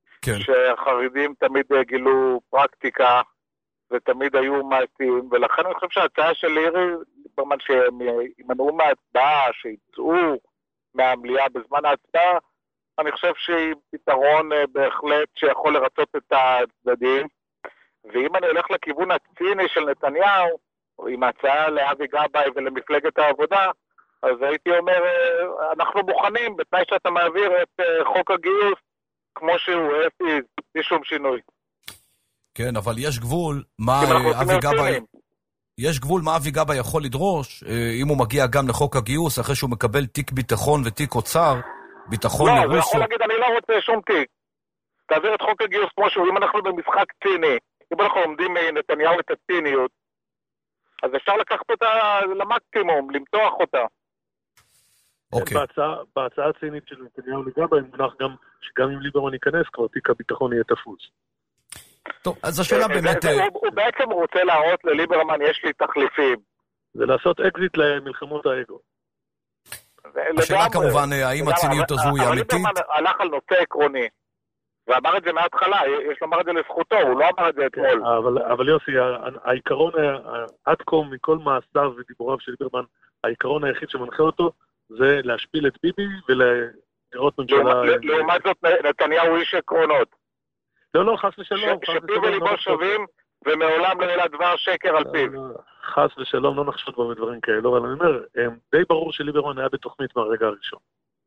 שהחרדים תמיד גילו פרקטיקה, ותמיד היו מעטים, ולכן אני חושב שההצעה של לירי, ליברמן שהם ימנעו מההצבעה, שיצאו מהמליאה בזמן ההצבעה, אני חושב שהיא פתרון בהחלט שיכול לרצות את הצדדים, ואם אני הולך לכיוון הציני של נתניהו, עם ההצעה לאבי גבאי ולמפלגת העבודה, אז הייתי אומר, אנחנו מוכנים בתנאי שאתה מעביר את חוק הגיוס כמו שהוא, בלי שום שינוי. כן, אבל יש גבול מה אבי גבאי... יש גבול מה אבי גבאי יכול לדרוש, אם הוא מגיע גם לחוק הגיוס, אחרי שהוא מקבל תיק ביטחון ותיק אוצר, ביטחון לא, לרוסו... לא, זה יכול להגיד, אני לא רוצה שום תיק. תעביר את חוק הגיוס כמו שהוא, אם אנחנו במשחק ציני, אם אנחנו עומדים מנתניהו את הציניות, אז אפשר לקחת אותה למקסימום, למתוח אותה. אוקיי. בהצעה, בהצעה הצינית של נתניהו לגבי, מונח גם שגם אם ליברמן ייכנס, כבר תיק הביטחון יהיה תפוס. טוב, אז השאלה באמת... הוא בעצם רוצה להראות לליברמן, יש לי תחליפים. זה לעשות אקזיט למלחמות האגו. השאלה כמובן, האם הציניות הזו היא אמיתית? ליברמן הלך על נושא עקרוני. ואמר את זה מההתחלה, יש לומר את זה לזכותו, הוא לא אמר את זה אתמול. אבל, אבל יוסי, העיקרון, עד כה מכל מעשיו ודיבוריו של ליברמן, העיקרון היחיד שמנחה אותו, זה להשפיל את ביבי ולראות ממשלה... לעומת זאת, נתניהו איש עקרונות. לא, לא, חס ושלום. שפיו וליבו שווים, ומעולם לא ילה דבר שקר על פיו. חס ושלום, לא נחשוד בו מדברים כאלו, אבל אני אומר, די ברור שליברמן היה בתוכנית מהרגע הראשון.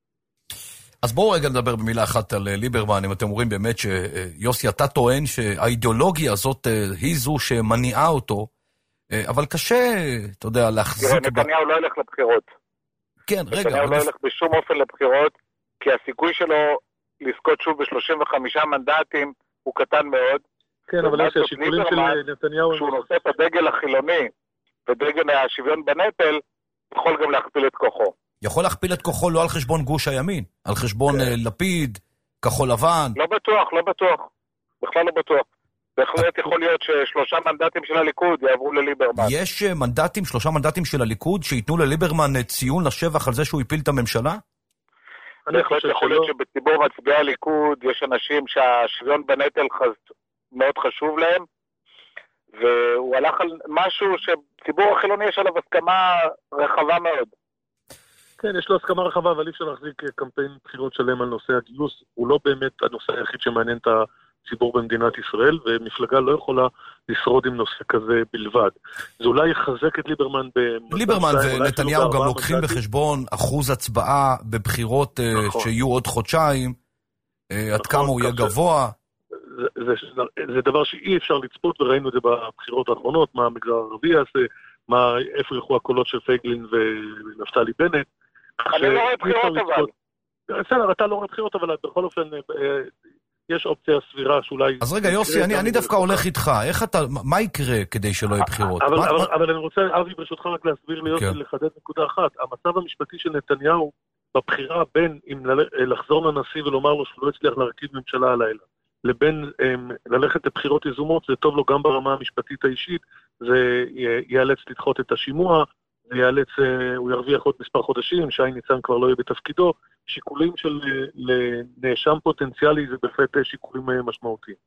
אז בואו רגע נדבר במילה אחת על ליברמן, אם אתם אומרים באמת שיוסי, אתה טוען שהאידיאולוגיה הזאת היא זו שמניעה אותו, אבל קשה, אתה יודע, להחזיק... נתניהו לא ילך לבחירות. כן, רגע. נתניהו לא ילך בשום אופן לבחירות, כי הסיכוי שלו לזכות שוב ב-שלושים וחמישה מנדטים הוא קטן מאוד. כן, אבל יש השיקולים של נתניהו... כשהוא נושא את הדגל החילוני ודגל השוויון בנטל, יכול גם להכפיל את כוחו. יכול להכפיל את כוחו לא על חשבון גוש הימין, על חשבון לפיד, כחול לבן. לא בטוח, לא בטוח. בכלל לא בטוח. בהחלט יכול להיות ששלושה מנדטים של הליכוד יעברו לליברמן. יש מנדטים, שלושה מנדטים של הליכוד, שיתנו לליברמן ציון לשבח על זה שהוא הפיל את הממשלה? בהחלט יכול להיות שבציבור מצביעי הליכוד יש אנשים שהשוויון בנטל מאוד חשוב להם, והוא הלך על משהו שציבור החילוני יש עליו הסכמה רחבה מאוד. כן, יש לו הסכמה רחבה, אבל אי אפשר להחזיק קמפיין בחירות שלם על נושא הגיוס. הוא לא באמת הנושא היחיד שמעניין את הציבור במדינת ישראל, ומפלגה לא יכולה לשרוד עם נושא כזה בלבד. זה אולי יחזק את ליברמן... ליברמן ונתניהו גם לוקחים בחשבון אחוז הצבעה בבחירות שיהיו עוד חודשיים, עד כמה הוא יהיה גבוה. זה דבר שאי אפשר לצפות, וראינו את זה בבחירות האחרונות, מה המגזר הערבי יעשה, איפה ילכו הקולות של פייגלין ונפתלי בנט. אני לא רואה בחירות אבל. בסדר, אתה לא רואה בחירות, אבל בכל אופן יש אופציה סבירה שאולי... אז רגע, יוסי, אני דווקא הולך איתך. איך אתה, מה יקרה כדי שלא יהיה בחירות? אבל אני רוצה, אבי, ברשותך רק להסביר לי, יוסי, לחדד נקודה אחת. המצב המשפטי של נתניהו בבחירה בין אם לחזור לנשיא ולומר לו שהוא לא הצליח להרכיב ממשלה הלילה, לבין ללכת לבחירות יזומות, זה טוב לו גם ברמה המשפטית האישית, זה ייאלץ לדחות את השימוע, זה ייאלץ, הוא ירוויח עוד מספר חודשים, שי ניצן כבר לא יהיה בתפקידו, שיקולים של נאשם פוטנציאלי זה בהחלט שיקולים משמעותיים.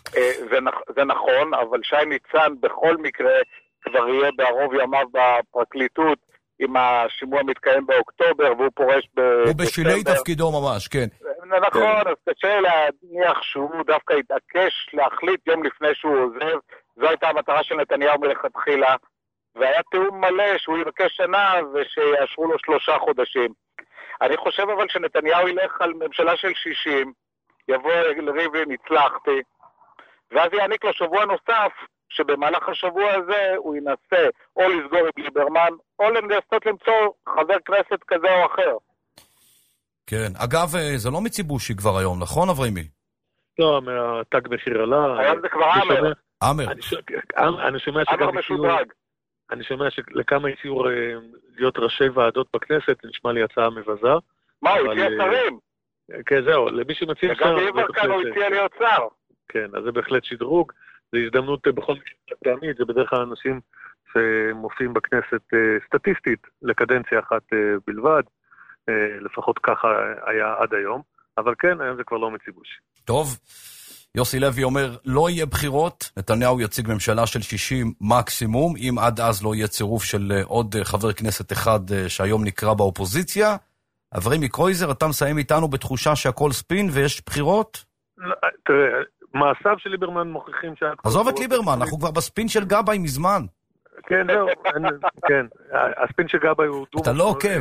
זה נכון, אבל שי ניצן בכל מקרה כבר יהיה בערוב ימיו בפרקליטות, אם השימוע מתקיים באוקטובר והוא פורש ב... הוא בשילי תפקידו ממש, כן. נכון, אז קשה להניח שהוא דווקא התעקש להחליט יום לפני שהוא עוזב. זו הייתה המטרה של נתניהו מלכתחילה, והיה תיאום מלא שהוא יבקש שנה ושיאשרו לו שלושה חודשים. אני חושב אבל שנתניהו ילך על ממשלה של שישים, יבוא לריבלין, הצלחתי, ואז יעניק לו שבוע נוסף, שבמהלך השבוע הזה הוא ינסה או לסגור עם ליברמן, או לנסות למצוא חבר כנסת כזה או אחר. כן, אגב, זה לא מציבושי כבר היום, נכון אברהימי? לא, מהתג מחיר עלה. היום זה כבר אמר. אמר. אני שומע שגם הציעו, אני שומע שלכמה הציעו להיות ראשי ועדות בכנסת, נשמע לי הצעה מבזה. מה, הוא הציע שרים? כן, זהו, למי שמציע שר. וגם יברקן הוא הציע להיות שר. כן, אז זה בהחלט שדרוג, זה הזדמנות בכל מקרה פעמית, זה בדרך כלל אנשים שמופיעים בכנסת סטטיסטית לקדנציה אחת בלבד, לפחות ככה היה עד היום, אבל כן, היום זה כבר לא מציבושי. טוב, יוסי לוי אומר, לא יהיה בחירות, נתניהו יציג ממשלה של שישים מקסימום, אם עד אז לא יהיה צירוף של עוד חבר כנסת אחד שהיום נקרא באופוזיציה. אברהימי קרויזר, אתה מסיים איתנו בתחושה שהכל ספין ויש בחירות? תראה, מעשיו של ליברמן מוכיחים שה... עזוב את ליברמן, אנחנו כבר בספין של גבאי מזמן. כן, זהו, כן, הספין של גבאי הוא... אתה לא עוקב.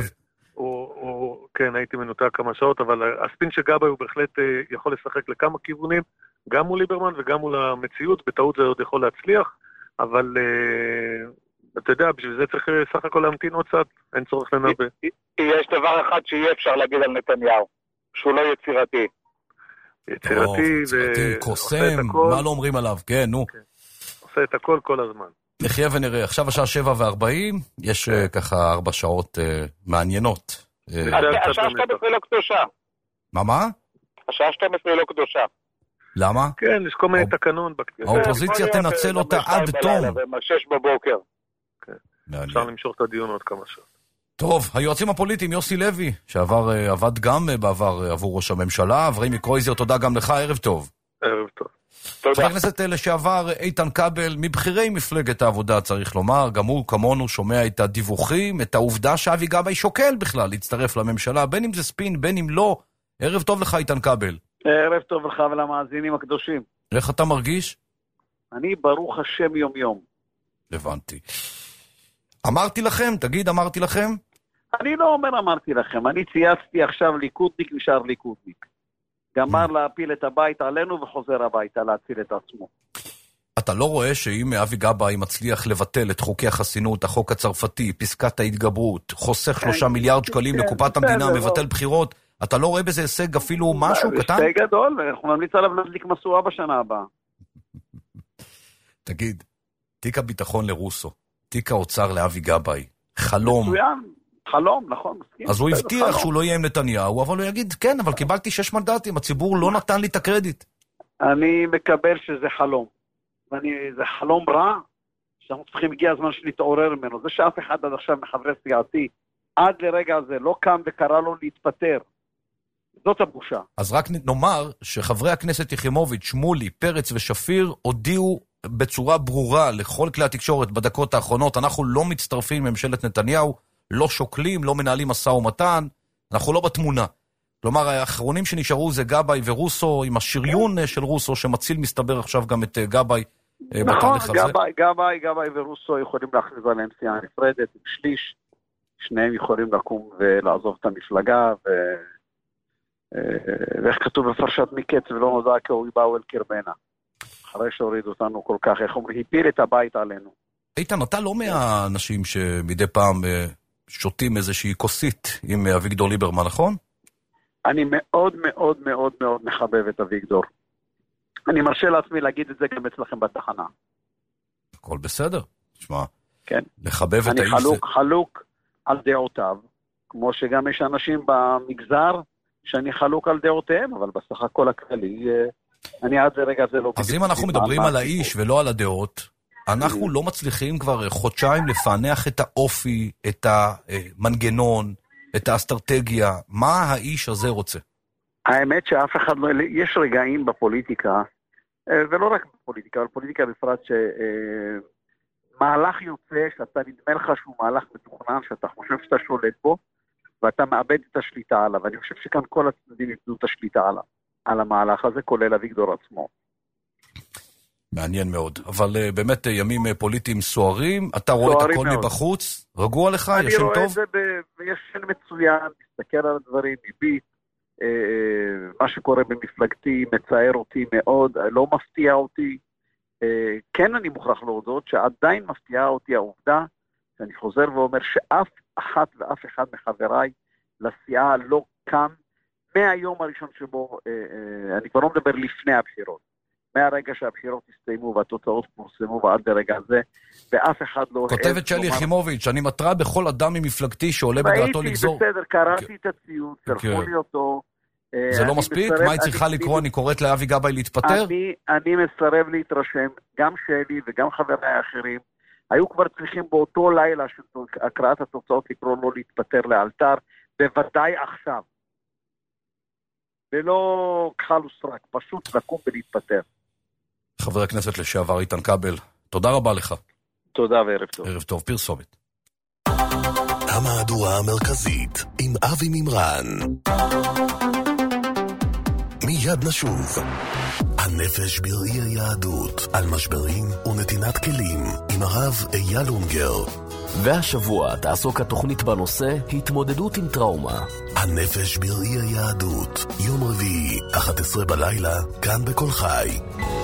כן, הייתי מנותק כמה שעות, אבל הספין של גבאי הוא בהחלט יכול לשחק לכמה כיוונים, גם מול ליברמן וגם מול המציאות, בטעות זה עוד יכול להצליח, אבל אתה יודע, בשביל זה צריך סך הכל להמתין עוד קצת, אין צורך לנבא. יש דבר אחד שיהיה אפשר להגיד על נתניהו, שהוא לא יצירתי. יצירתי, קוסם, מה לא אומרים עליו? כן, נו. עושה את הכל כל הזמן. נחיה ונראה, עכשיו השעה שבע וארבעים, יש ככה ארבע שעות מעניינות. השעה שתים עשרה לא קדושה. מה מה? השעה שתים עשרה לא קדושה. למה? כן, יש כל מיני תקנון. האופוזיציה תנצל אותה עד תום. שש בבוקר. אפשר למשוך את הדיון עוד כמה שעות. טוב, היועצים הפוליטיים, יוסי לוי, שעבר עבד גם בעבר עבור ראש הממשלה, אברהימי קרויזר, תודה גם לך, ערב טוב. ערב טוב. חבר הכנסת לשעבר איתן כבל, מבחירי מפלגת העבודה צריך לומר, גם הוא כמונו שומע את הדיווחים, את העובדה שאבי גבאי שוקל בכלל להצטרף לממשלה, בין אם זה ספין, בין אם לא. ערב טוב לך איתן כבל. ערב טוב לך ולמאזינים הקדושים. איך אתה מרגיש? אני ברוך השם יום יום. הבנתי. אמרתי לכם, תגיד, אמרתי לכם? אני לא אומר אמרתי לכם, אני צייצתי עכשיו ליכודניק נשאר ליכודניק. גמר להפיל את הבית עלינו וחוזר הביתה להציל את עצמו. אתה לא רואה שאם אבי גבאי מצליח לבטל את חוקי החסינות, החוק הצרפתי, פסקת ההתגברות, חוסך שלושה מיליארד שקלים לקופת המדינה, מבטל בחירות, אתה לא רואה בזה הישג אפילו משהו קטן? הישג גדול, ואנחנו נמליץ עליו להדליק משואה בשנה הבאה. תגיד, תיק הביטחון לרוסו, תיק האוצר לאבי גבאי, חלום. מצוין, חלום, נכון. אז הוא הבטיח שהוא לא יהיה עם נתניהו, אבל הוא יגיד, כן, אבל קיבלתי שש מנדטים, הציבור לא נתן לי את הקרדיט. אני מקבל שזה חלום. זה חלום רע, שאנחנו צריכים, הגיע הזמן שנתעורר ממנו. זה שאף אחד עד עכשיו מחברי סיעתי, עד לרגע הזה לא קם וקרא לו להתפטר. זאת הבושה. אז רק נאמר שחברי הכנסת יחימוביץ', שמולי, פרץ ושפיר הודיעו בצורה ברורה לכל כלי התקשורת בדקות האחרונות, אנחנו לא מצטרפים לממשלת נתניהו, לא שוקלים, לא מנהלים משא ומתן, אנחנו לא בתמונה. כלומר, האחרונים שנשארו זה גבאי ורוסו, עם השריון של רוסו, שמציל מסתבר עכשיו גם את גבאי בתהליך הזה. גבאי, גבאי, גבאי ורוסו יכולים להכריז עליהם סיעה נפרדת, עם שליש, שניהם יכולים לקום ולעזוב את המפלגה, ו... ואיך כתוב בפרשת מקץ ולא נודע כי באו אל קרבנה. אחרי שהוריד אותנו כל כך, איך אומרים, הפיל את הבית עלינו. איתן, אתה לא מהאנשים שמדי פעם שותים איזושהי כוסית עם אביגדור ליברמן, נכון? אני מאוד מאוד מאוד מאוד מחבב את אביגדור. אני מרשה לעצמי להגיד את זה גם אצלכם בתחנה. הכל בסדר. תשמע, כן. לחבב את האיש... אני חלוק, חלוק על דעותיו, כמו שגם יש אנשים במגזר שאני חלוק על דעותיהם, אבל בסך הכל הכללי, אני עד לרגע זה לא... אז אם אנחנו מדברים על האיש ולא על הדעות, אנחנו לא מצליחים כבר חודשיים לפענח את האופי, את המנגנון, את האסטרטגיה. מה האיש הזה רוצה? האמת שאף אחד לא... יש רגעים בפוליטיקה, ולא רק בפוליטיקה, אבל פוליטיקה בפרט שמהלך יוצא, שאתה נדמה לך שהוא מהלך מתוכנן, שאתה חושב שאתה שולט בו, ואתה מאבד את השליטה עליו. ואני חושב שכאן כל הצדדים יפדו את השליטה עליו, על המהלך הזה, כולל אביגדור עצמו. מעניין מאוד, אבל uh, באמת uh, ימים uh, פוליטיים סוערים, אתה רואה את הכל מאוד. מבחוץ, רגוע לך, ישן טוב? אני רואה את זה בישן מצוין, מסתכל על הדברים, מביט, uh, מה שקורה במפלגתי מצער אותי מאוד, לא מפתיע אותי, uh, כן אני מוכרח להודות שעדיין מפתיעה אותי העובדה, שאני חוזר ואומר שאף אחת ואף אחד מחבריי לסיעה לא קם, מהיום הראשון שבו, uh, uh, אני כבר לא מדבר לפני הבחירות, מהרגע שהבחירות הסתיימו והתוצאות פורסמו ועד לרגע הזה, ואף אחד לא... כותבת שלי יחימוביץ', אני מטרה בכל אדם ממפלגתי שעולה בדעתו לגזור. ראיתי, בסדר, קראתי את הציון, שלחו לי אותו. זה לא מספיק? מה היא צריכה לקרוא? אני קוראת לאבי גבאי להתפטר? אני מסרב להתרשם, גם שלי וגם חברי האחרים, היו כבר צריכים באותו לילה של הקראת התוצאות לקרוא לו להתפטר לאלתר, בוודאי עכשיו. ולא כחל וסרק, פשוט לקום ולהתפטר. חבר הכנסת לשעבר איתן כבל, תודה רבה לך. תודה וערב טוב. ערב טוב, פרסומת. המהדורה המרכזית עם אבי מימרן. מיד נשוב. הנפש בראי היהדות, על משברים ונתינת כלים, עם הרב אייל אונגר. והשבוע תעסוק התוכנית בנושא התמודדות עם טראומה. הנפש בראי היהדות, יום רביעי, אחת עשרה בלילה, כאן בכל חי.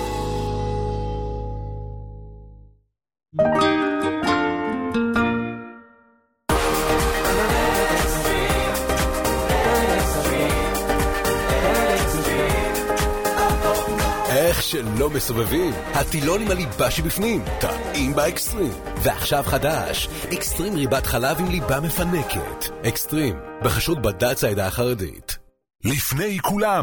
איך שלא מסובבים, הטילון עם הליבה שבפנים, טעים באקסטרים. ועכשיו חדש, אקסטרים ריבת חלב עם ליבה מפנקת. אקסטרים, בחשות בד"ץ העדה החרדית. לפני כולם,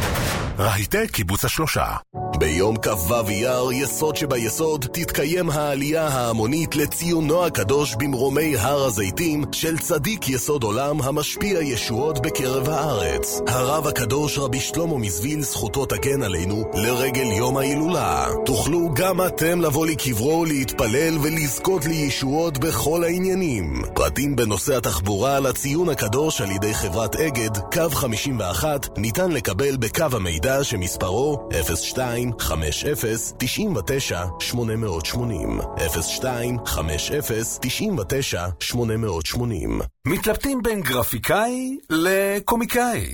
רהיטי קיבוץ השלושה. ביום כ"ו אייר, יסוד שביסוד, תתקיים העלייה ההמונית לציונו הקדוש במרומי הר הזיתים של צדיק יסוד עולם המשפיע ישועות בקרב הארץ. הרב הקדוש רבי שלמה מזוויל, זכותו תגן עלינו, לרגל יום ההילולה. תוכלו גם אתם לבוא לקברו, להתפלל ולזכות לישועות בכל העניינים. פרטים בנושא התחבורה על הציון הקדוש על ידי חברת אגד, קו חמישים ואחת, ניתן לקבל בקו המידע שמספרו אפס שתיים חמש אפס תשעים ותשע שמונה שמונים אפס שתיים חמש אפס תשעים ותשע שמונה שמונים. מתלבטים בין גרפיקאי לקומיקאי?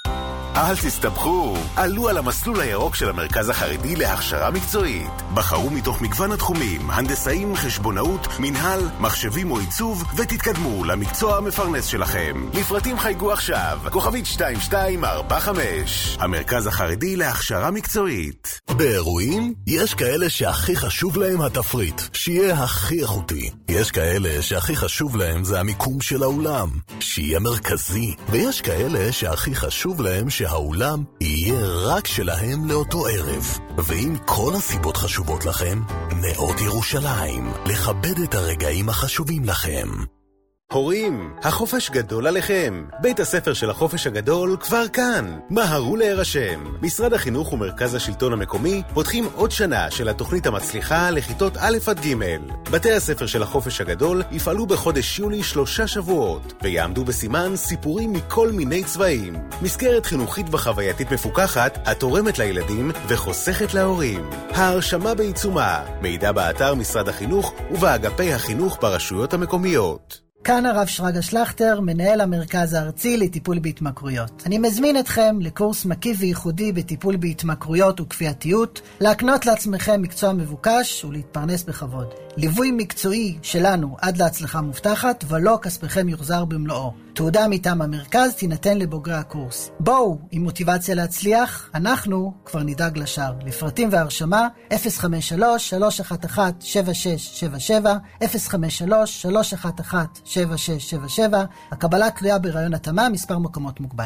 אל תסתבכו, עלו על המסלול הירוק של המרכז החרדי להכשרה מקצועית. בחרו מתוך מגוון התחומים, הנדסאים, חשבונאות, מנהל, מחשבים או עיצוב, ותתקדמו למקצוע המפרנס שלכם. לפרטים חייגו עכשיו, כוכבית שתיים שתיים ארבע חמש. המרכז החרדי להכשרה מקצועית. באירועים יש כאלה שהכי חשוב להם התפריט, שיהיה הכי איכותי. יש כאלה שהכי חשוב להם זה המיקום של האולם, שיהיה מרכזי. ויש כאלה שהכי חשוב להם שהאולם יהיה רק שלהם לאותו ערב. ואם כל הסיבות חשובות לכם, נאות ירושלים, לכבד את הרגעים החשובים לכם. הורים, החופש גדול עליכם. בית הספר של החופש הגדול כבר כאן. מהרו להירשם. משרד החינוך ומרכז השלטון המקומי פותחים עוד שנה של התוכנית המצליחה לכיתות א' עד ג'. בתי הספר של החופש הגדול יפעלו בחודש יולי שלושה שבועות, ויעמדו בסימן סיפורים מכל מיני צבעים. מסגרת חינוכית וחווייתית מפוקחת, התורמת לילדים וחוסכת להורים. ההרשמה בעיצומה. מידע באתר משרד החינוך ובאגפי החינוך ברשויות המקומיות. כאן הרב שרגא שלכטר, מנהל המרכז הארצי לטיפול בהתמכרויות. אני מזמין אתכם לקורס מקיף וייחודי בטיפול בהתמכרויות וכפייתיות, להקנות לעצמכם מקצוע מבוקש ולהתפרנס בכבוד. ליווי מקצועי שלנו עד להצלחה מובטחת, ולא כספכם יוחזר במלואו. תעודה מטעם המרכז תינתן לבוגרי הקורס. בואו, עם מוטיבציה להצליח, אנחנו כבר נדאג לשאר. לפרטים והרשמה אפס חמש שלוש שלוש אחת אחת שבע שש שבע שבע, אפס חמש שלוש שלוש אחת אחת שבע שש שבע שבע. הקבלה תלויה ברעיון התאמה, מספר מקומות מוגבל.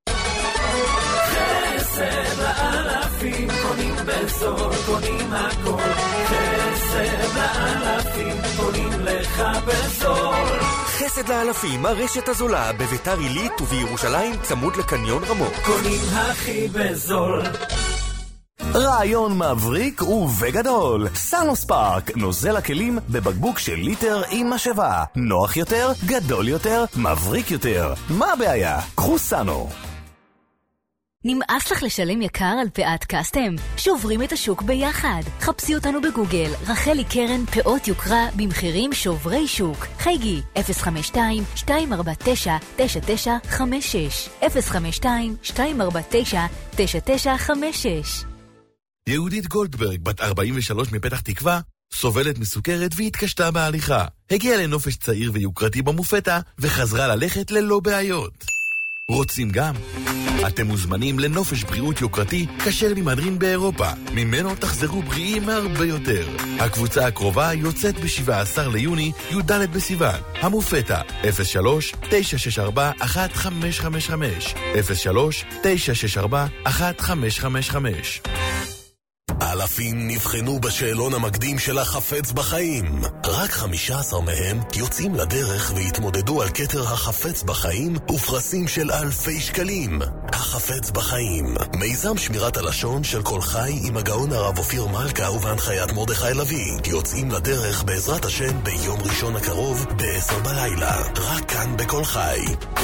חסד לאלפים, קונים בזול, קונים הכל. חסד לאלפים, קונים לך בזול. חסד לאלפים, הרשת הזולה בביתר עילית ובירושלים צמוד לקניון רמות. קונים הכי בזול. רעיון מבריק ובגדול. סנוספארק, נוזל הכלים בבקבוק של ליטר עם משאבה. נוח יותר, גדול יותר, מבריק יותר. מה הבעיה? קחו סנו. נמאס לך לשלם יקר על פאת קסטם? שוברים את השוק ביחד. חפשי אותנו בגוגל, רחלי קרן פאות יוקרה במחירים שוברי שוק. חייגי אפס חמש שתיים שתיים ארבע תשע תשע תשע חמש שש אפס חמש שתיים שתיים ארבע תשע תשע תשע חמש שש. יהודית גולדברג, בת ארבעים ושלוש מפתח תקווה, סובלת מסוכרת והתקשתה בהליכה. הגיעה לנופש צעיר ויוקרתי במופתה וחזרה ללכת ללא בעיות. רוצים גם? אתם מוזמנים לנופש בריאות יוקרתי כשר למהדרין באירופה. ממנו תחזרו בריאים הרבה יותר. הקבוצה הקרובה יוצאת ב-שבעה עשר ליוני, י"ד בסיוון. המופתה אפס שלוש תשע שש ארבע אחת חמש חמש חמש אפס שלוש תשע שש ארבע אחת חמש חמש חמש. אלפים נבחנו בשאלון המקדים של החפץ בחיים. רק חמישה עשר מהם יוצאים לדרך והתמודדו על כתר החפץ בחיים ופרסים של אלפי שקלים. החפץ בחיים, מיזם שמירת הלשון של כל חי עם הגאון הרב אופיר מלכה ובהנחיית מרדכי לוי. יוצאים לדרך בעזרת השם ביום ראשון הקרוב ב-עשר בלילה. רק כאן בכל חי.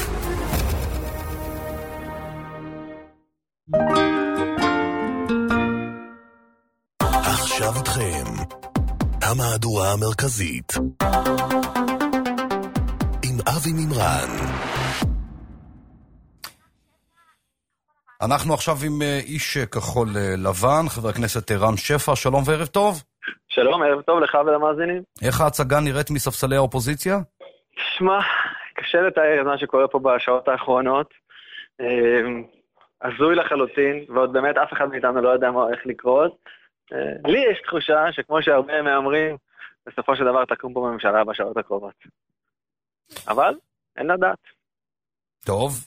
עכשיו איתכם, המהדורה המרכזית עם אבי מימרן. אנחנו עכשיו עם איש כחול לבן, חבר הכנסת רם שפע. שלום וערב טוב. שלום, ערב טוב לך ולמאזינים. איך ההצגה נראית מספסלי האופוזיציה? שמע, קשה לתאר את מה שקורה פה בשעות האחרונות. הזוי לחלוטין, ועוד באמת אף אחד מאיתנו לא יודע איך לקרות. לי יש תחושה שכמו שהרבה מאמרים, בסופו של דבר תקום פה בממשלה בשעות הקרובות. אבל אין לדעת. טוב.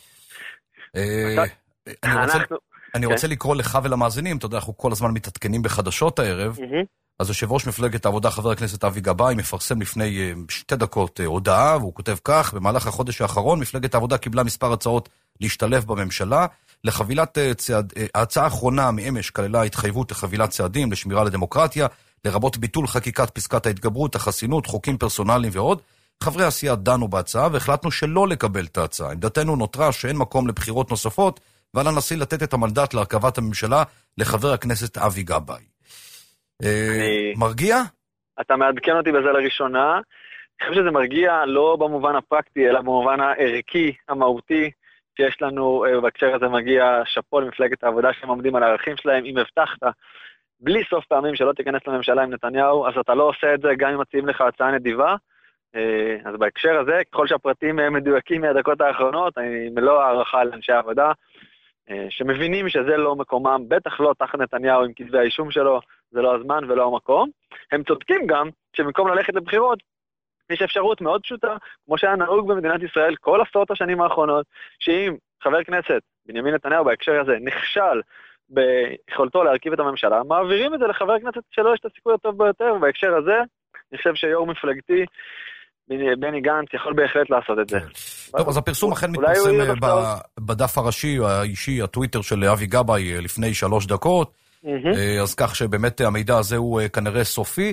אני רוצה לקרוא לך ולמאזינים, אתה יודע, אנחנו כל הזמן מתעדכנים בחדשות הערב, אז יושב ראש מפלגת העבודה, חבר הכנסת אבי גבאי, מפרסם לפני שתי דקות הודעה, והוא כותב כך: במהלך החודש האחרון, מפלגת העבודה קיבלה מספר הצעות להשתלב בממשלה. לחבילת צעד, ההצעה האחרונה מאמש כללה התחייבות לחבילת צעדים לשמירה לדמוקרטיה, לרבות ביטול חקיקת פסקת ההתגברות, החסינות, חוקים פרסונליים ועוד. חברי הסיעה דנו בהצעה והחלטנו שלא לקבל את ההצעה. עמדתנו נותרה שאין מקום לבחירות נוספות, ועל הנשיא לתת את המנדט להרכבת הממשלה לחבר הכנסת אבי גבאי. אני... מרגיע? אתה מעדכן אותי בזה לראשונה. אני חושב שזה מרגיע לא במובן הפרקטי, אלא במובן הערכי, המהותי, שיש לנו בהקשר הזה. מגיע שפו למפלגת העבודה שהם עומדים על הערכים שלהם. אם הבטחת בלי סוף פעמים שלא תיכנס לממשלה עם נתניהו, אז אתה לא עושה את זה גם אם מציעים לך הצעה נדיבה. אז בהקשר הזה, ככל שהפרטים מדויקים מהדקות האחרונות, אני מלוא הערכה לאנשי העבודה, שמבינים שזה לא מקומם, בטח לא תחת נתניהו עם כתבי האישום שלו, זה לא הזמן ולא המקום. הם צודקים גם שבמקום ללכת לבחירות, יש אפשרות מאוד פשוטה, כמו שהיה נהוג במדינת ישראל כל עשרות השנים האחרונות, שאם חבר כנסת בנימין נתניהו בהקשר הזה נכשל ביכולתו להרכיב את הממשלה, מעבירים את זה לחבר כנסת שלו יש את הסיכוי הטוב ביותר, ובהקשר הזה אני חושב שיו"ר מפלגתי בני גנץ יכול בהחלט לעשות את זה. טוב, אז הפרסום אכן מתפרסם בדף הראשי, האישי, הטוויטר של אבי גבאי לפני שלוש דקות, אז כך שבאמת המידע הזה הוא כנראה סופי,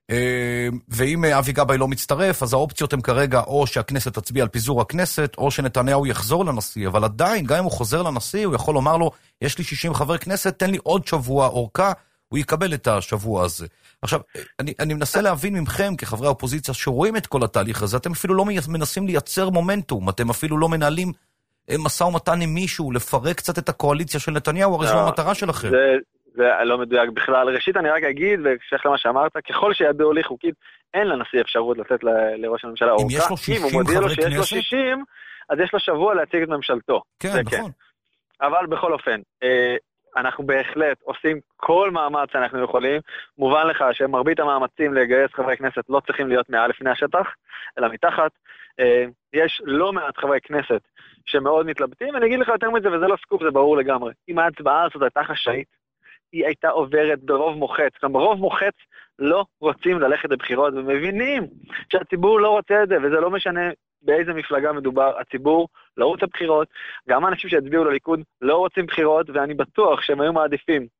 ואם אבי גבאי לא מצטרף, אז האופציות הן כרגע או שהכנסת תצביע על פיזור הכנסת, או שנתניהו יחזור לנשיא, אבל עדיין, גם אם הוא חוזר לנשיא, הוא יכול לומר לו, יש לי שישים חבר כנסת, תן לי עוד שבוע אורכה, הוא יקבל את השבוע הזה. עכשיו, אני, אני מנסה להבין ממכם, כחברי האופוזיציה, שרואים את כל התהליך הזה, אתם אפילו לא מנסים לייצר מומנטום, אתם אפילו לא מנהלים מסע ומתן עם מישהו, לפרק קצת את הקואליציה של נתניהו, הרי זו המטרה שלכם. זה, זה לא מדויק בכלל. ראשית, אני רק אגיד, וכשך למה שאמרת, ככל שידעו לי חוקית, אין לנשיא אפשרות לתת ל- לראש הממשלה אורכה. אם יש לו שישים חברי כנסת? אם לו שישים, אז יש לו שבוע להציג את ממשלתו. כן, נכון. כן. אבל בכל אופן, אה, אנחנו בהחלט עושים כל מאמץ שאנחנו יכולים. מובן לך שמרבית המאמצים לגייס חברי כנסת לא צריכים להיות מעל לפני השטח, אלא מתחת. יש לא מעט חברי כנסת שמאוד מתלבטים, אני אגיד לך יותר מזה, וזה לא סקופ, זה ברור לגמרי. אם ההצבעה הזאת הייתה חשאית, היא הייתה עוברת ברוב מוחץ. גם ברוב מוחץ לא רוצים ללכת לבחירות, ומבינים שהציבור לא רוצה את זה, וזה לא משנה באיזה מפלגה מדובר, הציבור לא רוצה בחירות, גם האנשים שהצביעו לליכוד לא רוצים בחירות, ואני בטוח שהם היו מעדיפים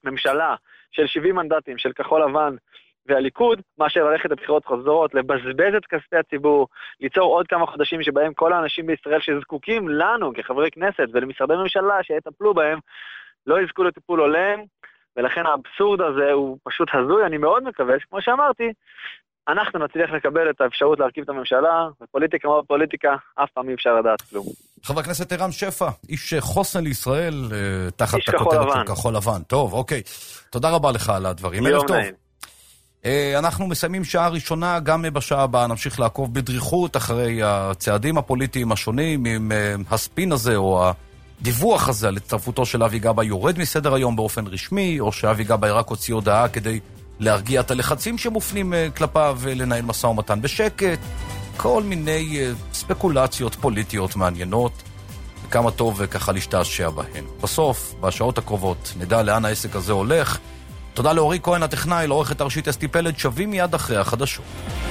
ממשלה של שבעים מנדטים של כחול לבן והליכוד, מאשר ללכת לבחירות חוזרות, לבזבז את כספי הציבור, ליצור עוד כמה חודשים שבהם כל האנשים בישראל שזקוקים לנו כחברי כנסת ולמשרדי ממשלה שיטפלו בהם, לא יזכו לטיפול הולם, ולכן האבסורד הזה הוא פשוט הזוי. אני מאוד מקווה, כמו שאמרתי, אנחנו נצליח לקבל את האפשרות להרכיב את הממשלה, ופוליטיקה מאוד פוליטיקה, אף פעם אי אפשר לדעת כלום. חבר הכנסת רם שפע, איש חוסן לישראל, תחת הכותרת של כחול לבן. טוב, אוקיי. תודה רבה לך על הדברים. יום נעים. אנחנו מסיימים שעה ראשונה, גם בשעה הבאה נמשיך לעקוב בדריכות אחרי הצעדים הפוליטיים השונים, עם הספין הזה או הדיווח הזה על הצטרפותו של אבי גבאי יורד מסדר היום באופן רשמי, או שאבי גבאי רק הוציא הודעה כדי להרגיע את הלחצים שמופנים כלפיו ולנהל משא ומתן בשקט. כל מיני ספקולציות פוליטיות מעניינות, וכמה טוב ככה להשתעשע בהן. בסוף, בשעות הקרובות, נדע לאן העסק הזה הולך. תודה לאורי כהן הטכנאי, לעורכת הראשית אסתי פלד, שווים מיד אחרי החדשות.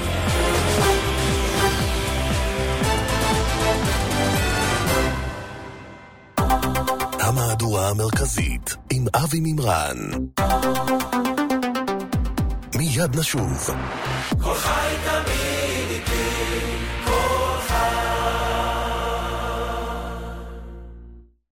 המהדורה המרכזית עם אבי מימרן. מיד נשוב. כל חי תמיד איתי